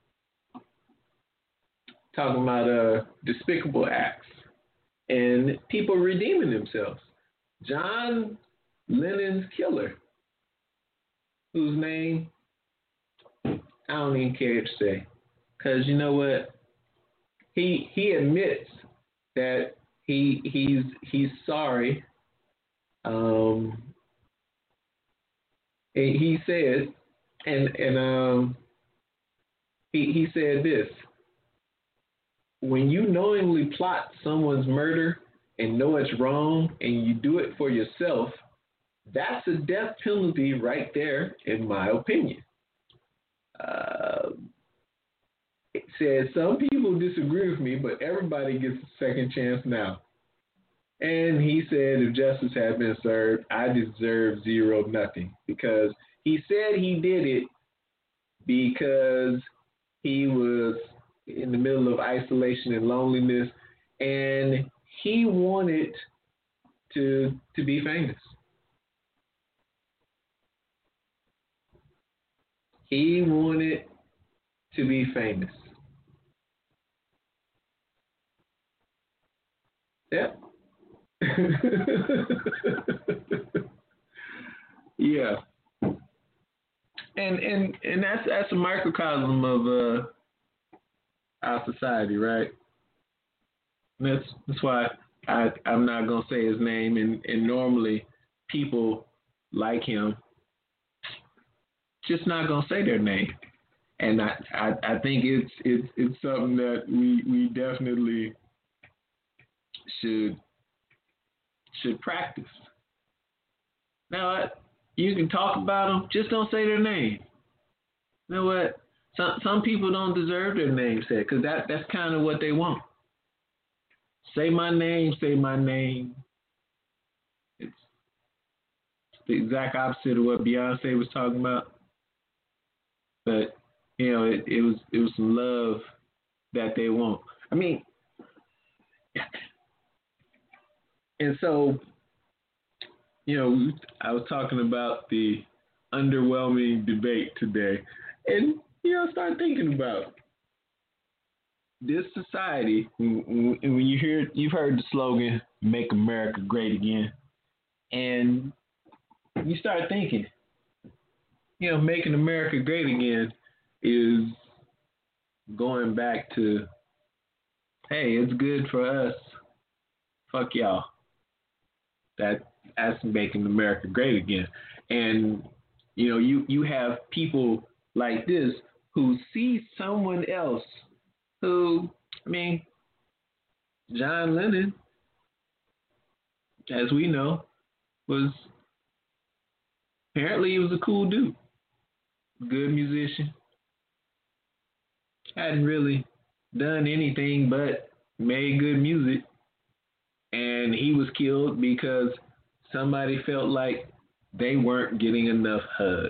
talking about uh despicable acts and people redeeming themselves. John Lennon's killer, whose name I don't even care to say, because you know what? He he admits that he he's he's sorry. Um, he said, and and um, he he said this: when you knowingly plot someone's murder and know it's wrong, and you do it for yourself, That's a death penalty right there, in my opinion. Uh, it says some people disagree with me, but everybody gets a second chance now. And he said if justice had been served, I deserve zero nothing, because he said he did it because he was in the middle of isolation and loneliness, and he wanted to to be famous. He wanted to be famous. Yep. Yeah. And and and that's that's a microcosm of uh, our society, right? And that's that's why I I'm not gonna say his name, and, and normally people like him just not gonna say their name. And I, I, I think it's it's it's something that we, we definitely should should practice. Now, you can talk about them, just don't say their name. You know what? Some some people don't deserve their name said, because that, that's kind of what they want. Say my name, say my name. It's the exact opposite of what Beyonce was talking about. But you know, it, it was it was some love that they want. I mean, and so, you know, I was talking about the underwhelming debate today, and you know, I started thinking about this society. And when you hear, you've heard the slogan "Make America Great Again," and you start thinking, you know, making America great again is going back to, hey, it's good for us. Fuck y'all. That that's making America great again. And you know, you, you have people like this who see someone else who, I mean, John Lennon, as we know, was apparently he was a cool dude, good musician. Hadn't really done anything but made good music, and he was killed because somebody felt like they weren't getting enough hugs.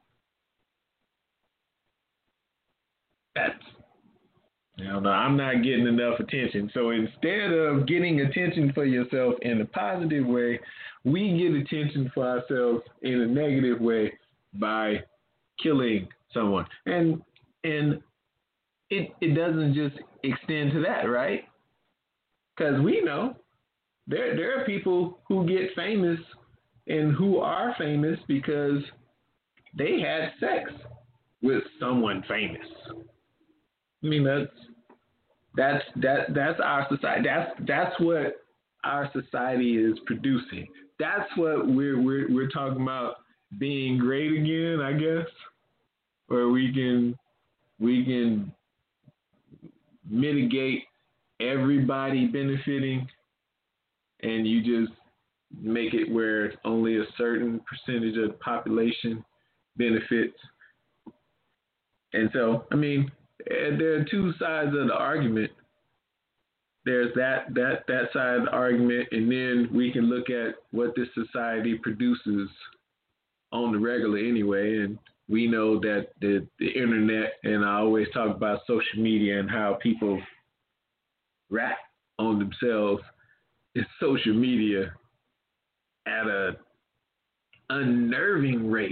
That's, I don't know, I'm not getting enough attention. So instead of getting attention for yourself in a positive way, we get attention for ourselves in a negative way by killing someone. And and it it doesn't just extend to that, right? Because we know there there are people who get famous and who are famous because they had sex with someone famous. I mean, that's that's that that's our society. That's that's what our society is producing. That's what we're we're we're talking about being great again, I guess, where we can we can mitigate everybody benefiting, and you just make it where only a certain percentage of the population benefits. And so, I mean, there are two sides of the argument. There's that that that side of the argument, and then we can look at what this society produces on the regular anyway. And we know that the, the internet, and I always talk about social media and how people rap on themselves, is social media at a unnerving rate.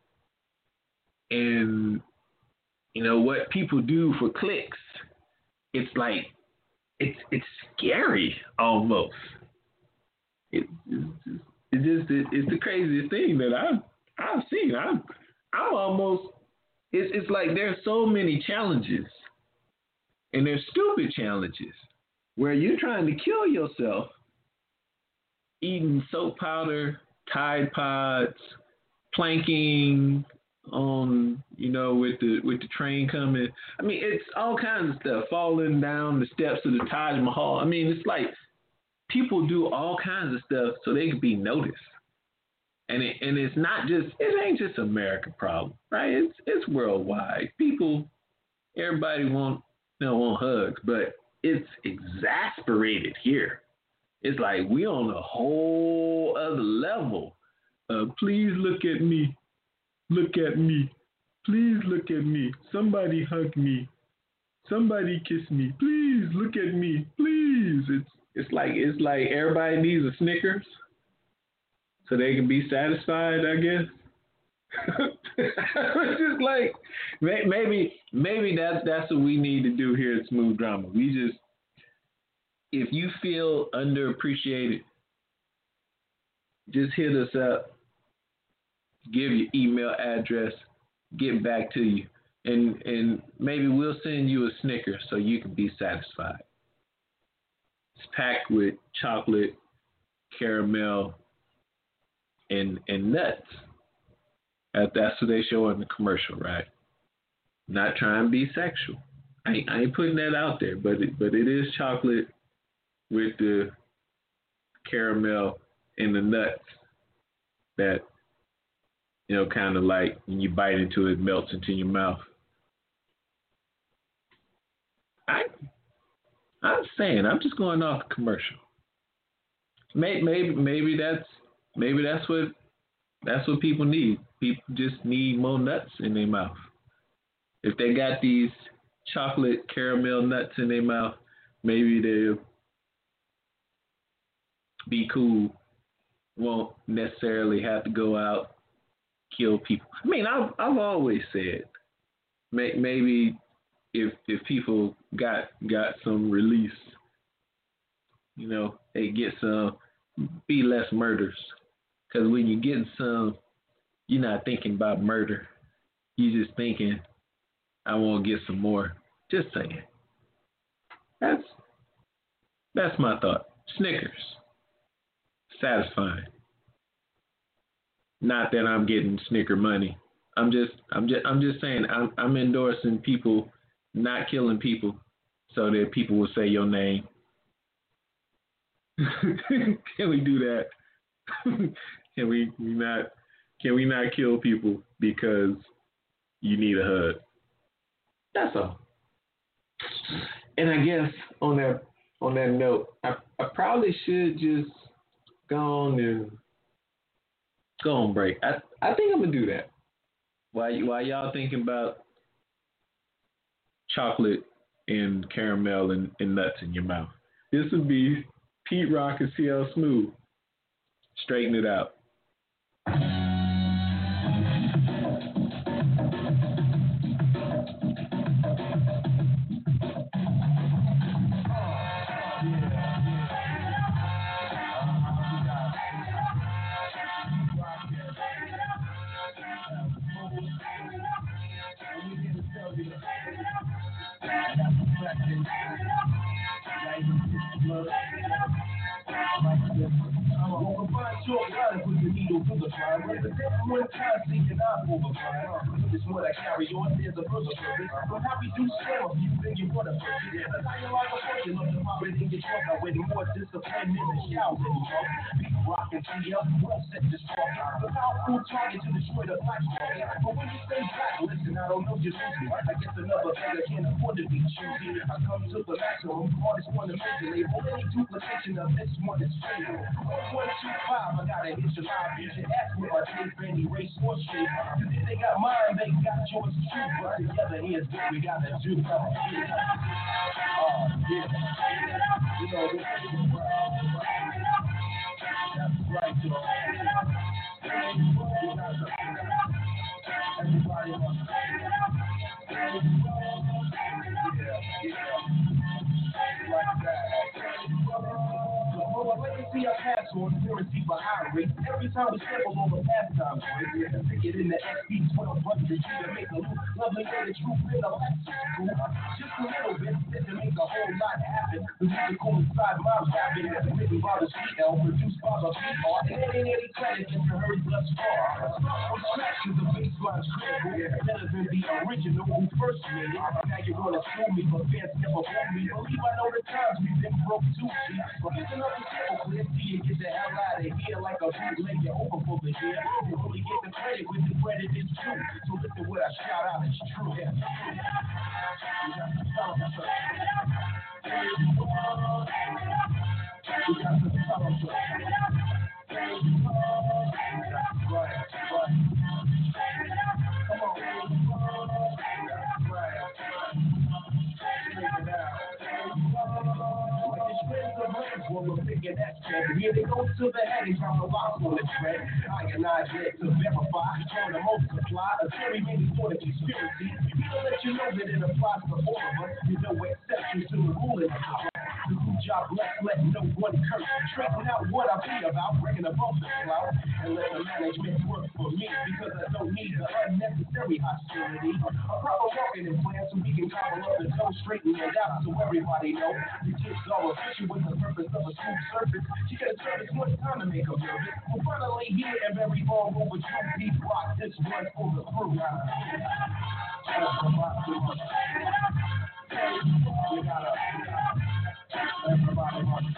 And you know what people do for clicks, it's like it's it's scary almost. It, it's, it's just it, it's the craziest thing that I've I've seen. I'm I'm almost it's it's like there's so many challenges, and there's stupid challenges where you're trying to kill yourself eating soap powder, Tide Pods, planking on, you know, with the with the train coming. I mean, it's all kinds of stuff. Falling down the steps of the Taj Mahal. I mean, it's like people do all kinds of stuff so they can be noticed. And it, and it's not just, it ain't just America problem, right? It's it's worldwide. People, everybody want, you know, want hugs, but it's exasperated here. It's like we on a whole other level. Uh, please look at me. Look at me. Please look at me. Somebody hug me. Somebody kiss me. Please look at me. Please. It's it's like it's like everybody needs a Snickers so they can be satisfied, I guess. It's just like maybe maybe that's that's what we need to do here at Smooth Drama. We just, if you feel underappreciated, just hit us up, give your email address, get back to you, and and maybe we'll send you a Snickers so you can be satisfied. It's packed with chocolate, caramel, and and nuts. That's what they show in the commercial, right? Not trying to be sexual. I ain't, I ain't putting that out there, but it, but it is chocolate with the caramel and the nuts that, you know, kind of like when you bite into it, it melts into your mouth. I, I'm saying, I'm just going off the commercial. Maybe, maybe, maybe that's maybe that's what that's what people need. People just need more nuts in their mouth. If they got these chocolate caramel nuts in their mouth, maybe they'll be cool. Won't necessarily have to go out, kill people. I mean, I've I've always said maybe if if people got got some release, you know, they get some, be less murders. Because when you're getting some, you're not thinking about murder. You're just thinking, I want to get some more. Just saying. That's that's my thought. Snickers. Satisfying. Not that I'm getting Snicker money. I'm just I'm just I'm just saying I'm I'm endorsing people not killing people so that people will say your name. Can we do that? Can we, we not can we not kill people because you need a hug? That's all. And I guess on that on that note, I, I probably should just go on and go on break. I, I think I'm gonna do that. While while y'all thinking about chocolate and caramel and, and nuts in your mouth. This would be Pete Rock and C L Smooth. Straighten it out. Short line, put the needle to the fire. With the death one time, thinking I'm over fire. This is what I carry on, there's a brother service. But how we do sell you, then you want to forget. I lie like a fortune of the power in your truck. I wear more discipline in the shower than you talk. Big rock and T L, well set this talk. The powerful target to destroy the black market. But when you say black, listen, I don't know, just listen. I guess another beggar can't afford to be choosy. I come to the maximum, hardest one to measure. Only duplication of this one is fatal. one two five, I gotta hit your live. You should ask me about tape, any race or shape. You think they got mine, they got yours too. But together, here's what we gotta do. Oh, yeah. You know, this is the world. That's right, y'all. Everybody wants to yeah, yeah. Like that. Oh, I let me see our pass on currency for high rate. Every time we step over pastime, break it, stick it in the X P twelve hundred G to make a loop. Lovely way the truth in a just a little bit, to make a whole lot happen. The music coincide my rapping, written by the C L, produced by the P R, and it ain't any credit to hurry thus far. From scratch to the bass response critical, better than the original who first made it. Now you wanna sue me, but fans never fool me. Believe I know the times we've been broke too, see. But here's another simple clear, see you get the hell out of here like a bootlegger over for the year. You only get the credit when the credit is due. So listen what I shout out, it's true. Yeah. We got to tell them so. We got to tell them so. Right, right. Come on. Right, right. Take it out. Like the strings of legs, well, we're picking that step. Here they go to the headings on the box on the thread. I and I get to verify, trying to multiply a very many sort of conspiracy. We'll let you know that it applies to all of us. There's no exception to the rule in the house. The good job blessed, let no one curse. Straighten out what I be about, bringing above the cloud. And let the management work for me, because I don't need the unnecessary hostility. A proper marketing plan so we can cobble up the dough, straighten it out so everybody know. The kids are official with the purpose of a smooth surface. She got a service one time to make her nervous. We're finally here and very long overdue. Deep rock, this one for the crew. We gotta, everybody must.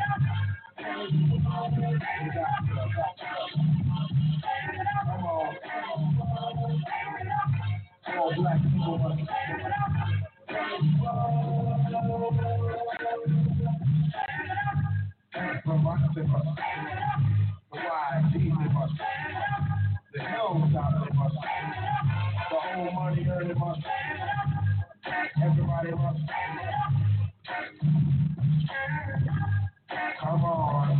Come on. All black people must. From us, they must. The Y Gs, they must. The hilltop, they must. The whole money earned, they must. Everybody must. Come on.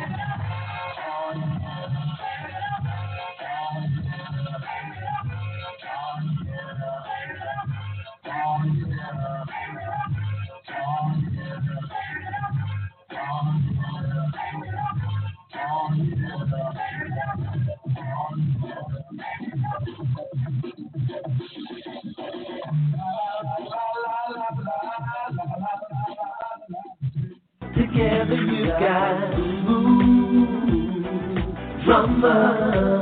Together you got smooth drummer,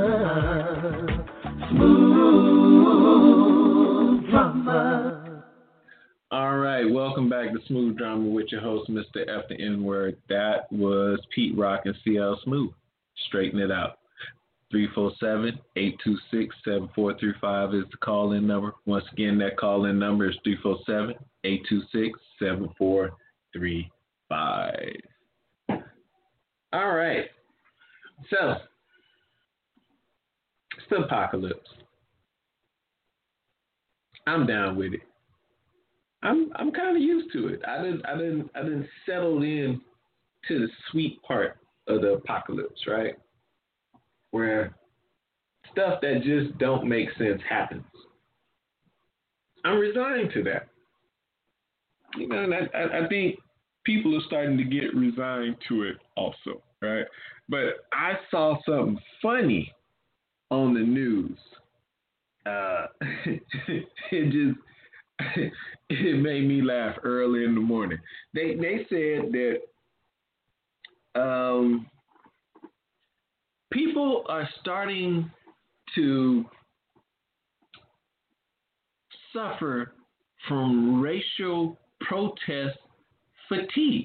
smooth drummer. All right, welcome back to Smooth Drama with your host, Mister F the N-Word. That was Pete Rock and C L Smooth. Straighten it out. three four seven, eight two six, seven four three five is the call-in number. Once again, that call-in number is three four seven, eight two six, seven four three five. All right. So, it's the apocalypse. I'm down with it. I'm I'm kind of used to it. I didn't I didn't I didn't settle in to the sweet part of the apocalypse, right? Where stuff that just don't make sense happens. I'm resigned to that. You know, and I, I, I think people are starting to get resigned to it also, right? But I saw something funny on the news. Uh, it just it made me laugh early in the morning. They they said that um, people are starting to suffer from racial protest fatigue.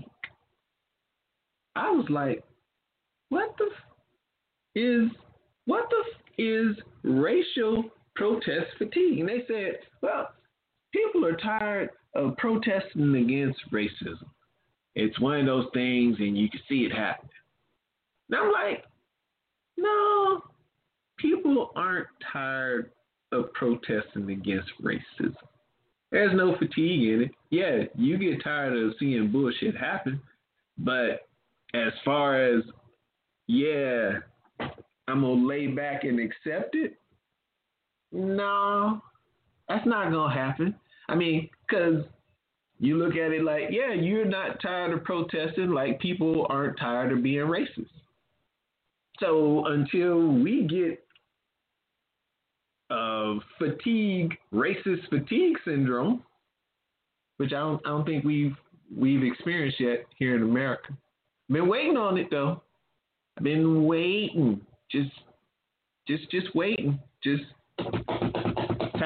I was like, what the f- is what the f- is racial protest fatigue? And they said, well, people are tired of protesting against racism. It's one of those things, and you can see it happen. And I'm like, no, people aren't tired of protesting against racism. There's no fatigue in it. Yeah, you get tired of seeing bullshit happen, but as far as, yeah, I'm going to lay back and accept it, no, that's not going to happen. I mean, because you look at it like, yeah, you're not tired of protesting, like people aren't tired of being racist. So until we get uh, fatigue, racist fatigue syndrome, which I don't, I don't think we've we've experienced yet here in America. I've been waiting on it though. I've been waiting, just, just, just waiting, just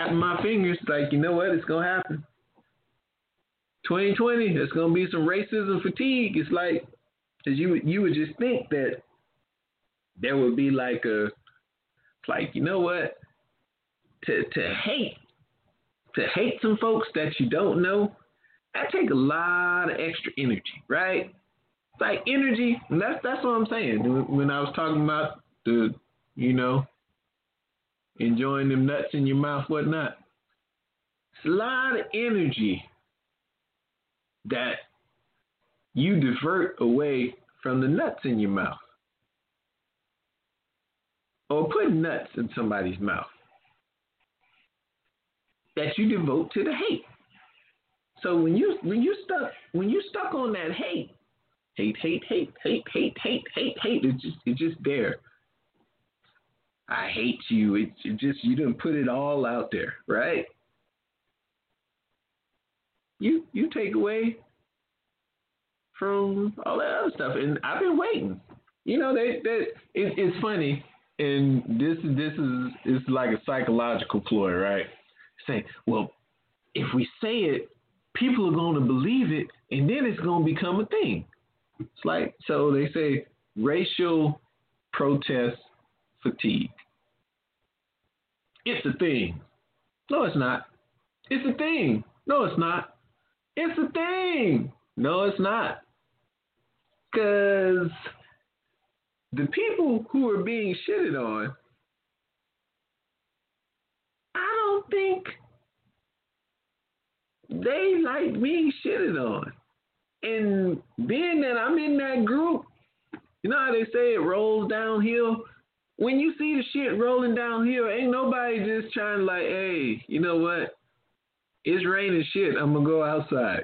snapping my fingers like, you know what, it's going to happen. twenty twenty, there's going to be some racism fatigue. It's like, cause you, you would just think that there would be like a, like, you know what, to, to hate, to hate some folks that you don't know, that take a lot of extra energy, right? Like energy, and that's that's what I'm saying. When I was talking about the, you know, enjoying them nuts in your mouth, whatnot. It's a lot of energy that you divert away from the nuts in your mouth, or put nuts in somebody's mouth, that you devote to the hate. So when you when you stuck when you stuck on that hate. Hate, hate, hate, hate, hate, hate, hate, hate. It's just, it's just there. I hate you. It's it just, you didn't put it all out there, right? You, you take away from all that other stuff, and I've been waiting. You know, they, they, it, it's funny, and this, this is, it's like a psychological ploy, right? Saying, well, if we say it, people are going to believe it, and then it's going to become a thing. It's like, so they say racial protest fatigue. It's a thing. No, it's not. It's a thing. No, it's not. It's a thing. No, it's not. Because the people who are being shitted on, I don't think they like being shitted on. And being that I'm in that group, you know how they say it rolls downhill? When you see the shit rolling downhill, ain't nobody just trying to like, hey, you know what? It's raining shit. I'm going to go outside.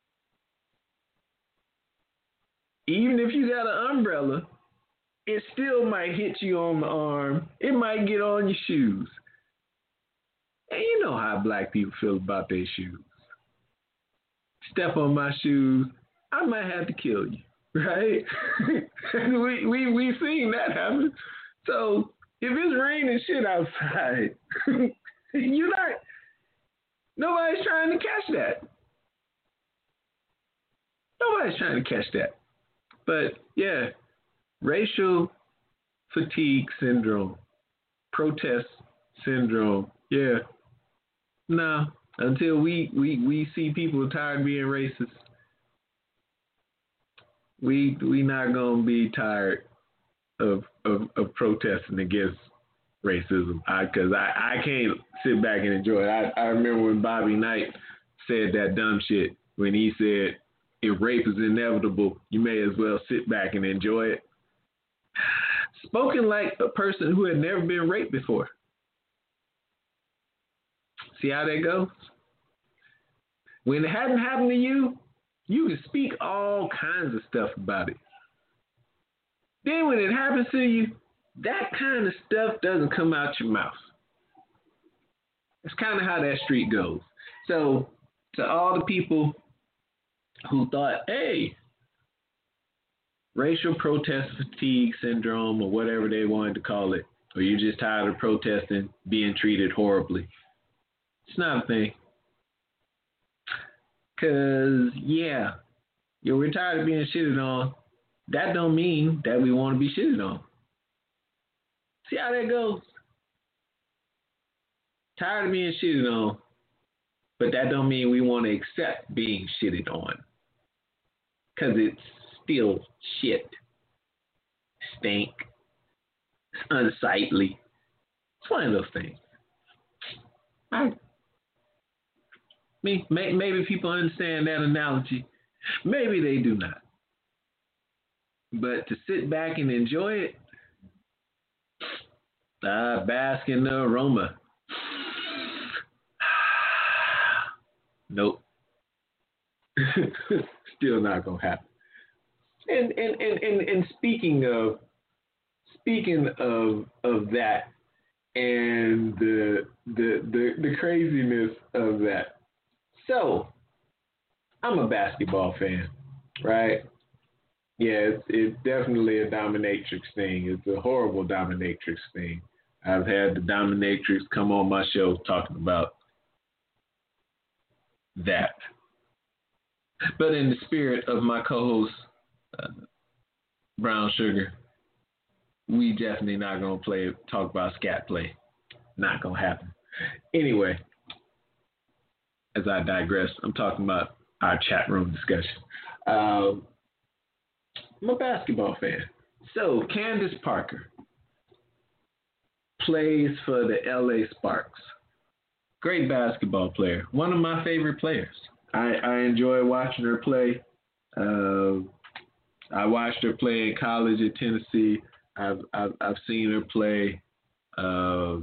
Even if you got an umbrella, it still might hit you on the arm. It might get on your shoes. And you know how black people feel about their shoes. Step on my shoes, I might have to kill you, right? we we we've seen that happen. So if it's raining shit outside, you're not. Nobody's trying to catch that. Nobody's trying to catch that. But yeah, racial fatigue syndrome, protest syndrome. Yeah, no. Until we, we, we see people tired of being racist, we we not gonna be tired of of, of protesting against racism. I cause I, I can't sit back and enjoy it. I, I remember when Bobby Knight said that dumb shit when he said if rape is inevitable, you may as well sit back and enjoy it. Spoken like a person who had never been raped before. See how that goes? When it hadn't happened to you, you can speak all kinds of stuff about it. Then when it happens to you, that kind of stuff doesn't come out your mouth. That's kind of how that street goes. So to all the people who thought, hey, racial protest fatigue syndrome or whatever they wanted to call it, or you're just tired of protesting, being treated horribly. It's not a thing. Because, yeah, you're we're tired of being shitted on. That don't mean that we want to be shitted on. See how that goes? Tired of being shitted on, but that don't mean we want to accept being shitted on. Because it's still shit. Stink. It's unsightly. It's one of those things. I Maybe people understand that analogy. Maybe they do not. But to sit back and enjoy it, uh, bask in the aroma. Nope. Still not gonna happen. And and, and, and and speaking of speaking of of that and the the the, the craziness of that. So, I'm a basketball fan, right? Yeah, it's, it's definitely a dominatrix thing. It's a horrible dominatrix thing. I've had the dominatrix come on my show talking about that. But in the spirit of my co-host, uh, Brown Sugar, we definitely not going to play talk about scat play. Not going to happen. Anyway, as I digress, I'm talking about our chat room discussion. Um, I'm a basketball fan. So, Candace Parker plays for the L A Sparks. Great basketball player. One of my favorite players. I, I enjoy watching her play. Uh, I watched her play in college at Tennessee. I've I've, I've seen her play uh,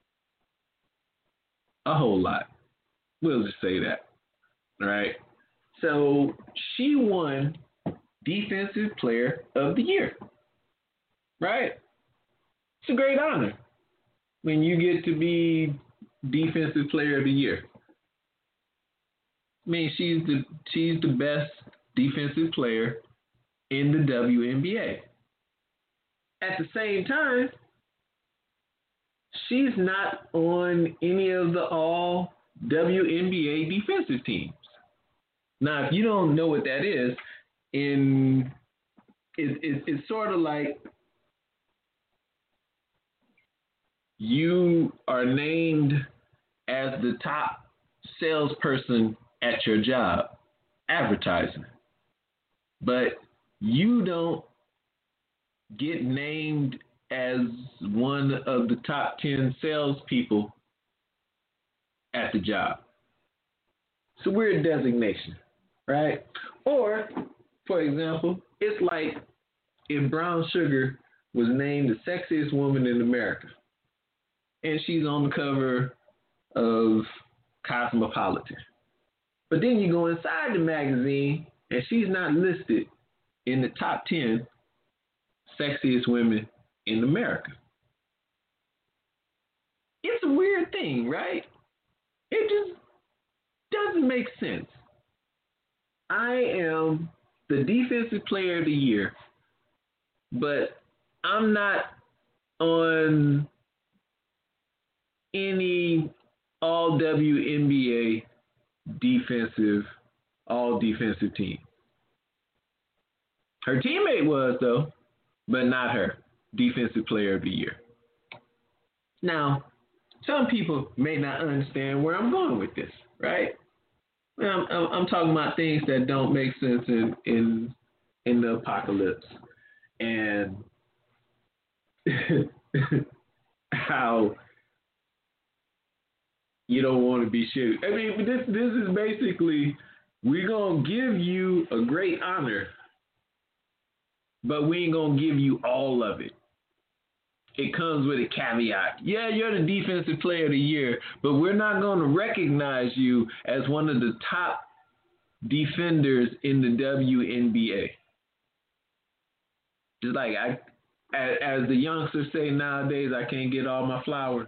a whole lot. We'll just say that. All right. So she won Defensive Player of the Year. Right? It's a great honor when you get to be Defensive Player of the Year. I mean, she's the she's the best defensive player in the W N B A. At the same time, she's not on any of the all W N B A defensive teams. Now, if you don't know what that is, in it, it, it's sort of like you are named as the top salesperson at your job, advertising, but you don't get named as one of the top ten salespeople at the job. It's a weird designation, right? Or, for example, it's like if Brown Sugar was named the sexiest woman in America, and she's on the cover of Cosmopolitan. But then you go inside the magazine, and she's not listed in the top ten sexiest women in America. It's a weird thing, right? It just doesn't make sense. I am the Defensive Player of the Year, but I'm not on any all W N B A defensive, all defensive team. Her teammate was, though, but not her. Defensive Player of the Year. Now, some people may not understand where I'm going with this, right? I'm, I'm, I'm talking about things that don't make sense in in, in the apocalypse, and how you don't want to be shit. I mean, this this is basically, we're gonna give you a great honor, but we ain't gonna give you all of it. It comes with a caveat. Yeah, you're the Defensive Player of the Year, but we're not going to recognize you as one of the top defenders in the W N B A. Just like I, as, as the youngsters say nowadays, I can't get all my flowers.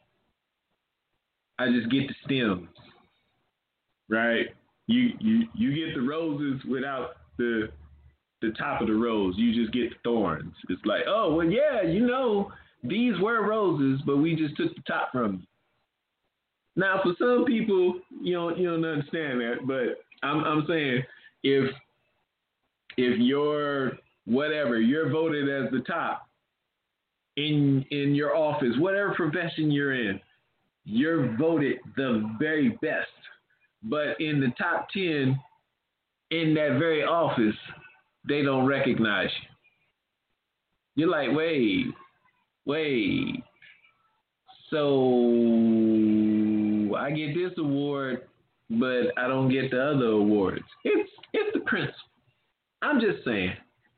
I just get the stems, right? You you you get the roses without the the top of the rose. You just get the thorns. It's like, oh, well, yeah, you know, these were roses, but we just took the top from them. Now, for some people, you don't you don't understand that, but I'm I'm saying if if you're whatever, you're voted as the top in in your office, whatever profession you're in, you're voted the very best. But in the top ten in that very office, they don't recognize you. You're like, wait, wait. So I get this award, but I don't get the other awards. It's it's the principle. I'm just saying.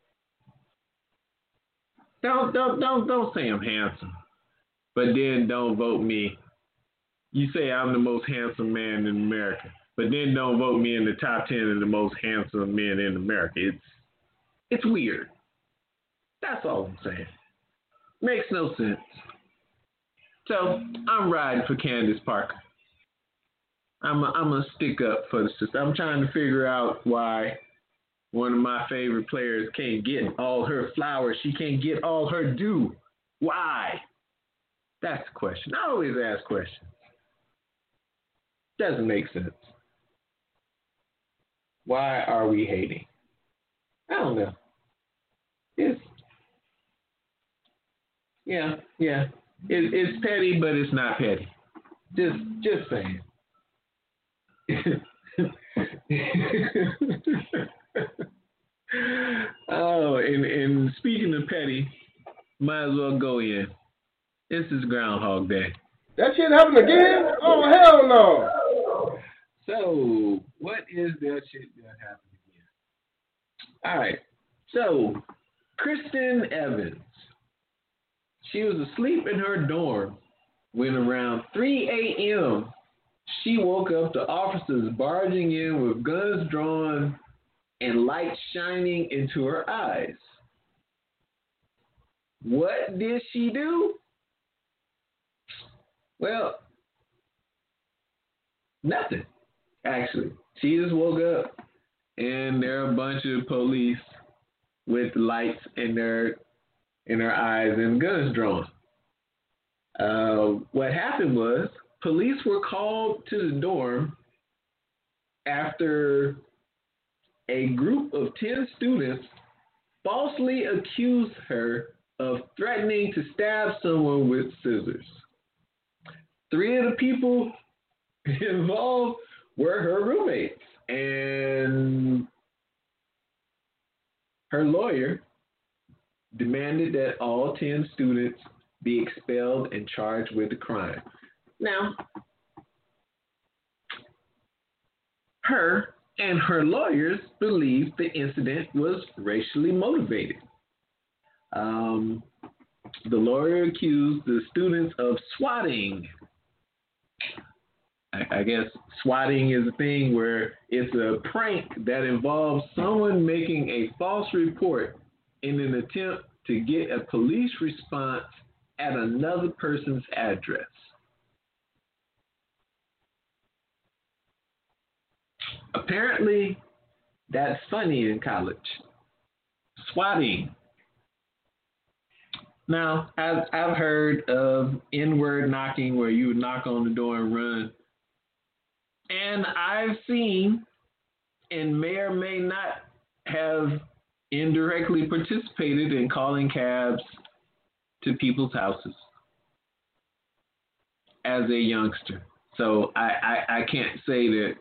Don't don't don't don't say I'm handsome, but then don't vote me. You say I'm the most handsome man in America, but then don't vote me in the top ten of the most handsome men in America. It's It's weird. That's all I'm saying. Makes no sense. So I'm riding for Candace Parker. I'm a, I'm a stick up for the sister. I'm trying to figure out why one of my favorite players can't get all her flowers. She can't get all her due. Why? That's the question. I always ask questions. Doesn't make sense. Why are we hating? I don't know. It's yeah, yeah. It, it's petty, but it's not petty. Just, just saying. Oh, and, and speaking of petty, might as well go in. This is Groundhog Day. That shit happened again? Oh, hell no. So, what is that shit that happened again? All right. So, Kristen Evans. She was asleep in her dorm when around three a.m. she woke up to officers barging in with guns drawn and lights shining into her eyes. What did she do? Well, nothing, actually. She just woke up and there are a bunch of police with lights in their in her eyes and guns drawn. Uh, what happened was police were called to the dorm after a group of ten students falsely accused her of threatening to stab someone with scissors. Three of the people involved were her roommates, and her lawyer demanded that all ten students be expelled and charged with the crime. Now, her and her lawyers believe the incident was racially motivated. Um, the lawyer accused the students of swatting. I, I guess swatting is a thing where it's a prank that involves someone making a false report in an attempt to get a police response at another person's address. Apparently, that's funny in college. Swatting. Now, I've, I've heard of N-word knocking where you would knock on the door and run. And I've seen and may or may not have indirectly participated in calling cabs to people's houses as a youngster. So I, I, I can't say that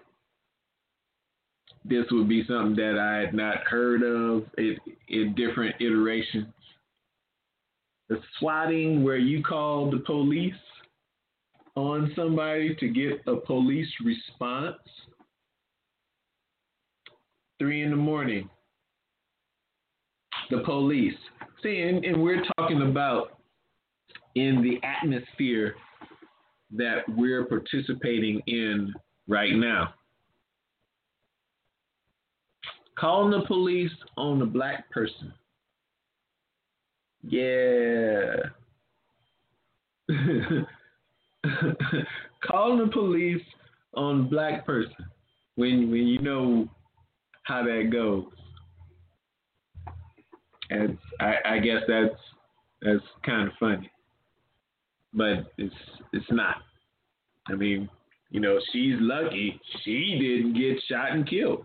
this would be something that I had not heard of in, in different iterations. The swatting where you call the police on somebody to get a police response. Three in the morning. The police. See, and, and we're talking about in the atmosphere that we're participating in right now. Calling the police on a black person. Yeah. Calling the police on a black person when when you know how that goes. And I, I guess that's that's kind of funny. But it's it's not. I mean, you know, she's lucky she didn't get shot and killed.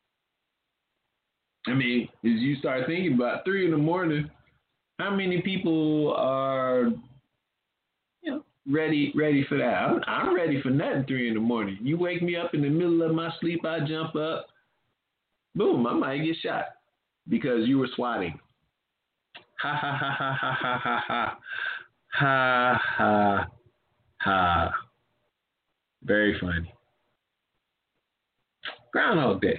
I mean, as you start thinking about three in the morning, how many people are, you know, ready ready for that? I'm, I'm ready for nothing three in the morning. You wake me up in the middle of my sleep, I jump up, boom, I might get shot because you were swatting. Ha ha ha ha ha ha ha ha ha ha ha. Very funny. Groundhog Day.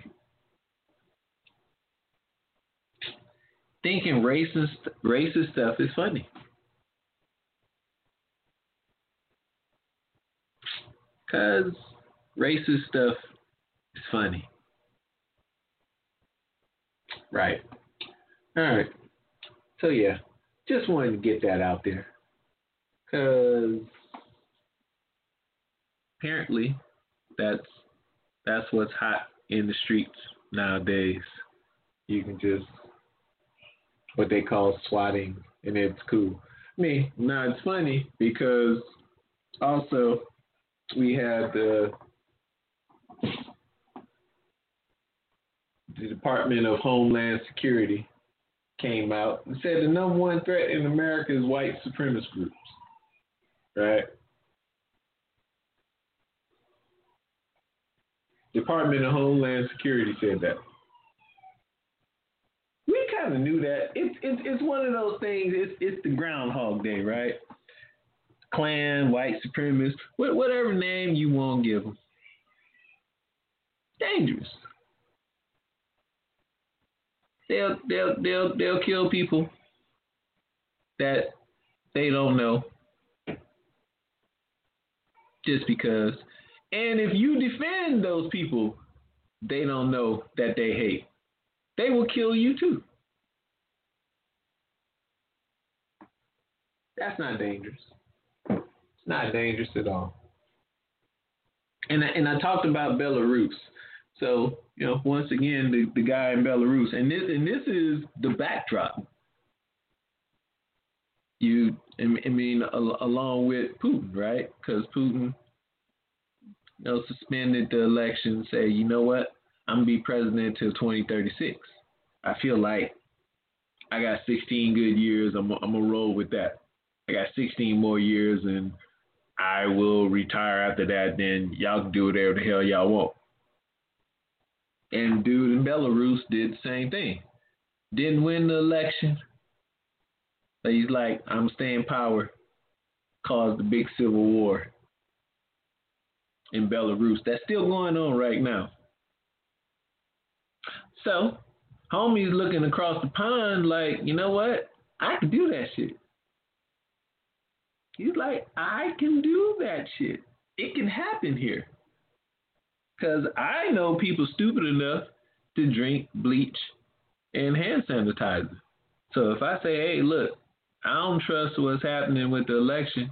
Thinking racist racist stuff is funny. Cause racist stuff is funny. Right. All right. So yeah, just wanted to get that out there. Cause apparently that's that's what's hot in the streets nowadays. You can just what they call swatting, and it's cool. I mean, now it's funny because also we had the the Department of Homeland Security came out and said the number one threat in America is white supremacist groups, right? Department of Homeland Security said that. We kind of knew that. It's it's it's one of those things. It's it's the Groundhog Day, right? Klan, white supremacists, whatever name you want to give them. Dangerous. They'll they'll they'll they'll kill people that they don't know just because. And if you defend those people they don't know that they hate, they will kill you too. That's not dangerous. It's not dangerous at all. And I, and I talked about Belarus. So, you know, once again, the, the guy in Belarus, and this and this is the backdrop. You, I mean, along with Putin, right? Because Putin, you know, suspended the election, say, you know what, I'm gonna be president till twenty thirty-six. I feel like I got sixteen good years. I'm, I'm gonna roll with that. I got sixteen more years, and I will retire after that. Then y'all can do whatever the hell y'all want. And dude in Belarus did the same thing. Didn't win the election. But he's like, I'm staying in power. Caused the big civil war in Belarus. That's still going on right now. So, homie's looking across the pond like, you know what? I can do that shit. He's like, I can do that shit. It can happen here. Because I know people stupid enough to drink bleach and hand sanitizer. So if I say, hey, look, I don't trust what's happening with the election,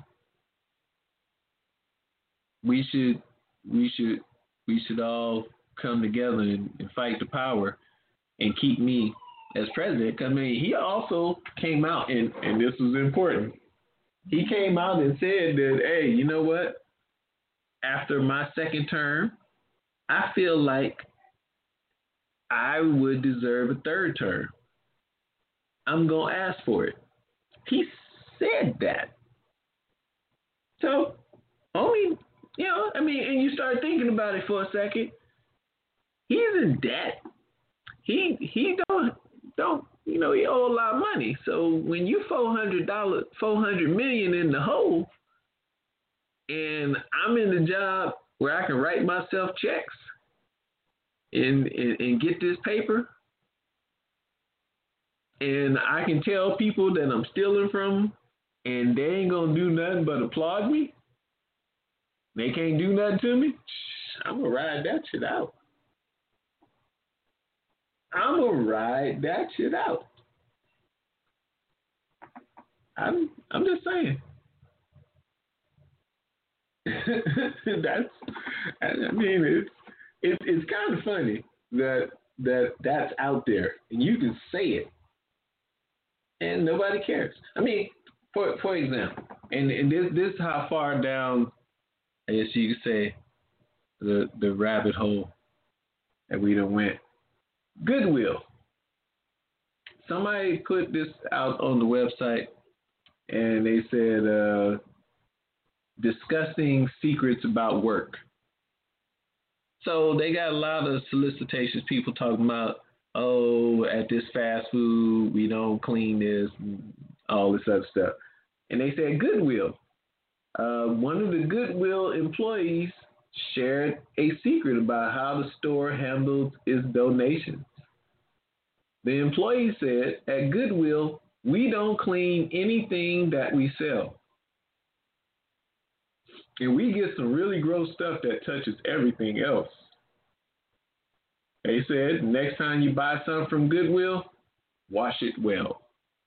we should we should we should all come together and, and fight the power and keep me as president. Because I mean, he also came out and, and this was important. He came out and said that, hey, you know what? After my second term, I feel like I would deserve a third term. I'm going to ask for it. He said that. So, only, you know, I mean, and you start thinking about it for a second. He's in debt. He he don't, don't you know, he owe a lot of money. So when you four hundred dollars, four hundred million dollars in the hole, and I'm in the job where I can write myself checks and, and, and get this paper, and I can tell people that I'm stealing from them, and they ain't going to do nothing but applaud me, they can't do nothing to me, I'm going to ride that shit out. I'm going to ride that shit out. I'm, I'm just saying. That's, I mean, it's it, it's kind of funny that that that's out there and you can say it and nobody cares. I mean, for for example, and, and this this is how far down, I guess you could say, the the rabbit hole that we done went. Goodwill. Somebody put this out on the website and they said, uh, discussing secrets about work. So they got a lot of solicitations, people talking about, oh, at this fast food, we don't clean this, and all this other stuff. And they said Goodwill. Uh, one of the Goodwill employees shared a secret about how the store handles its donations. The employee said, at Goodwill, we don't clean anything that we sell. And we get some really gross stuff that touches everything else. They said, next time you buy something from Goodwill, wash it well.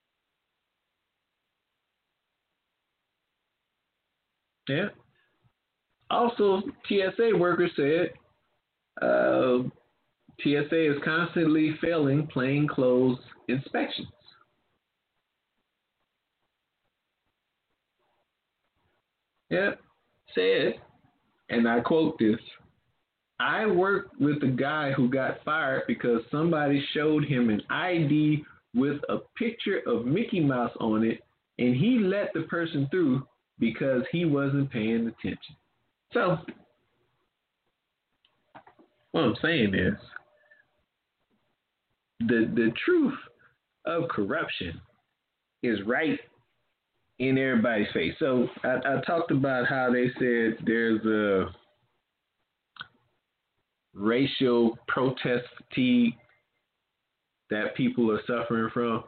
Yeah. Also, T S A workers said, uh, T S A is constantly failing plainclothes inspections. yeah, said, and I quote this, I worked with a guy who got fired because somebody showed him an I D with a picture of Mickey Mouse on it, and he let the person through because he wasn't paying attention. So, what I'm saying is, the the truth of corruption is right in everybody's face. So, I, I talked about how they said there's a racial protest fatigue that people are suffering from.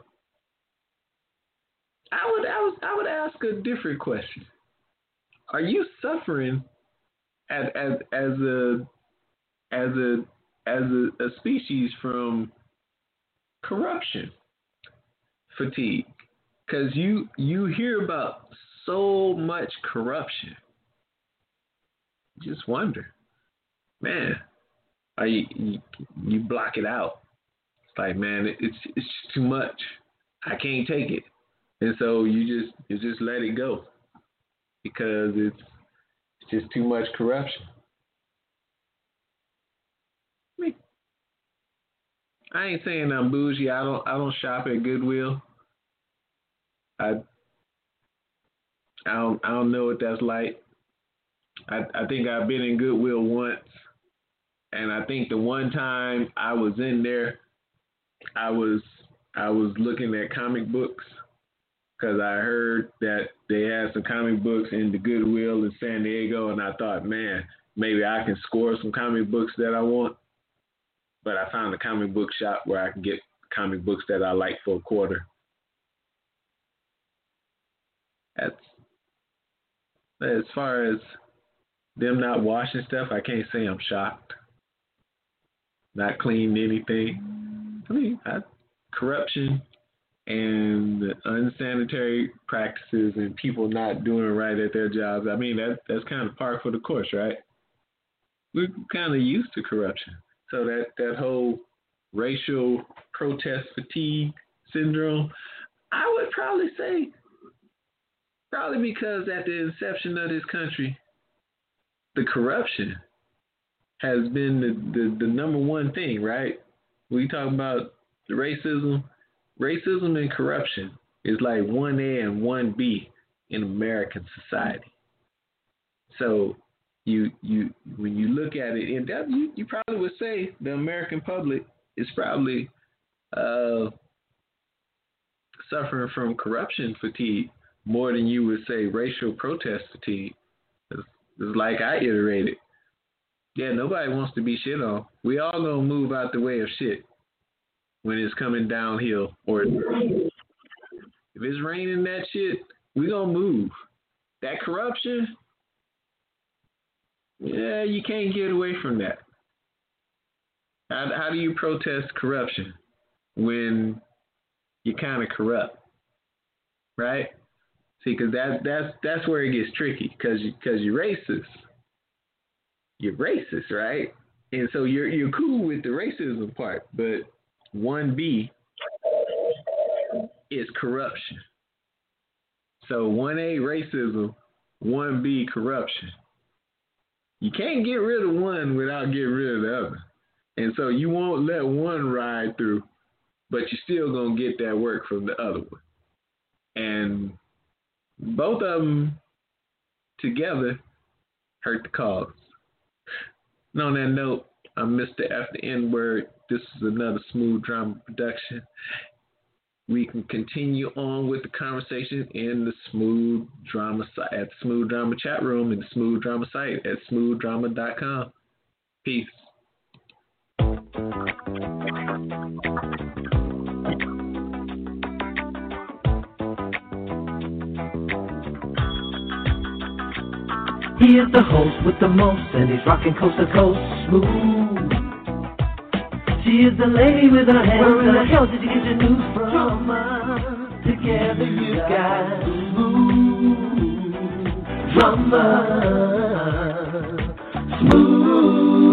I would, I would, I would ask a different question. Are you suffering as as as a as a as a, a species from corruption fatigue? Because you you hear about so much corruption. Just wonder, man. Are you, you you block it out? It's like, man, it, it's it's just too much. I can't take it, and so you just you just let it go because it's it's just too much corruption. I mean, I ain't saying I'm bougie. I don't I don't shop at Goodwill. I I don't I don't know what that's like. I I think I've been in Goodwill once. And I think the one time I was in there, I was I was looking at comic books because I heard that they had some comic books in the Goodwill in San Diego, and I thought, man, maybe I can score some comic books that I want. But I found a comic book shop where I can get comic books that I like for a quarter. That's as far as them not washing stuff, I can't say I'm shocked. Not cleaning anything. I mean, I, corruption and the unsanitary practices and people not doing right at their jobs. I mean, that that's kind of par for the course, right? We're kind of used to corruption. So that, that whole racial protest fatigue syndrome, I would probably say, probably because at the inception of this country, the corruption has been the, the, the number one thing, right? We talk about the racism. Racism and corruption is like one A and one B in American society. So you you when you look at it in depth, you, you probably would say the American public is probably uh, suffering from corruption fatigue more than you would say racial protest fatigue. It's, it's like I iterated. Yeah, nobody wants to be shit on. We all gonna move out the way of shit when it's coming downhill, or if it's raining that shit, we gonna move. That corruption, yeah, you can't get away from that. How, how do you protest corruption when you're kind of corrupt, right? See, because that, that's that's where it gets tricky, because because you're racist. You're racist, right? And so you're you're cool with the racism part, but one B is corruption. So one A racism, one B corruption. You can't get rid of one without getting rid of the other. And so you won't let one ride through, but you're still gonna get that work from the other one. And both of them together hurt the cause. And on that note, I'm Mister F the N-word. This is another Smooth Drama production. We can continue on with the conversation in the Smooth Drama site, at the Smooth Drama chat room, and the Smooth Drama site at smooth drama dot com. Peace. He is the host with the most, and he's rocking coast to coast smooth. She is the lady with her hands. Where in the hell did you get your news from? Together you got smooth drama, smooth.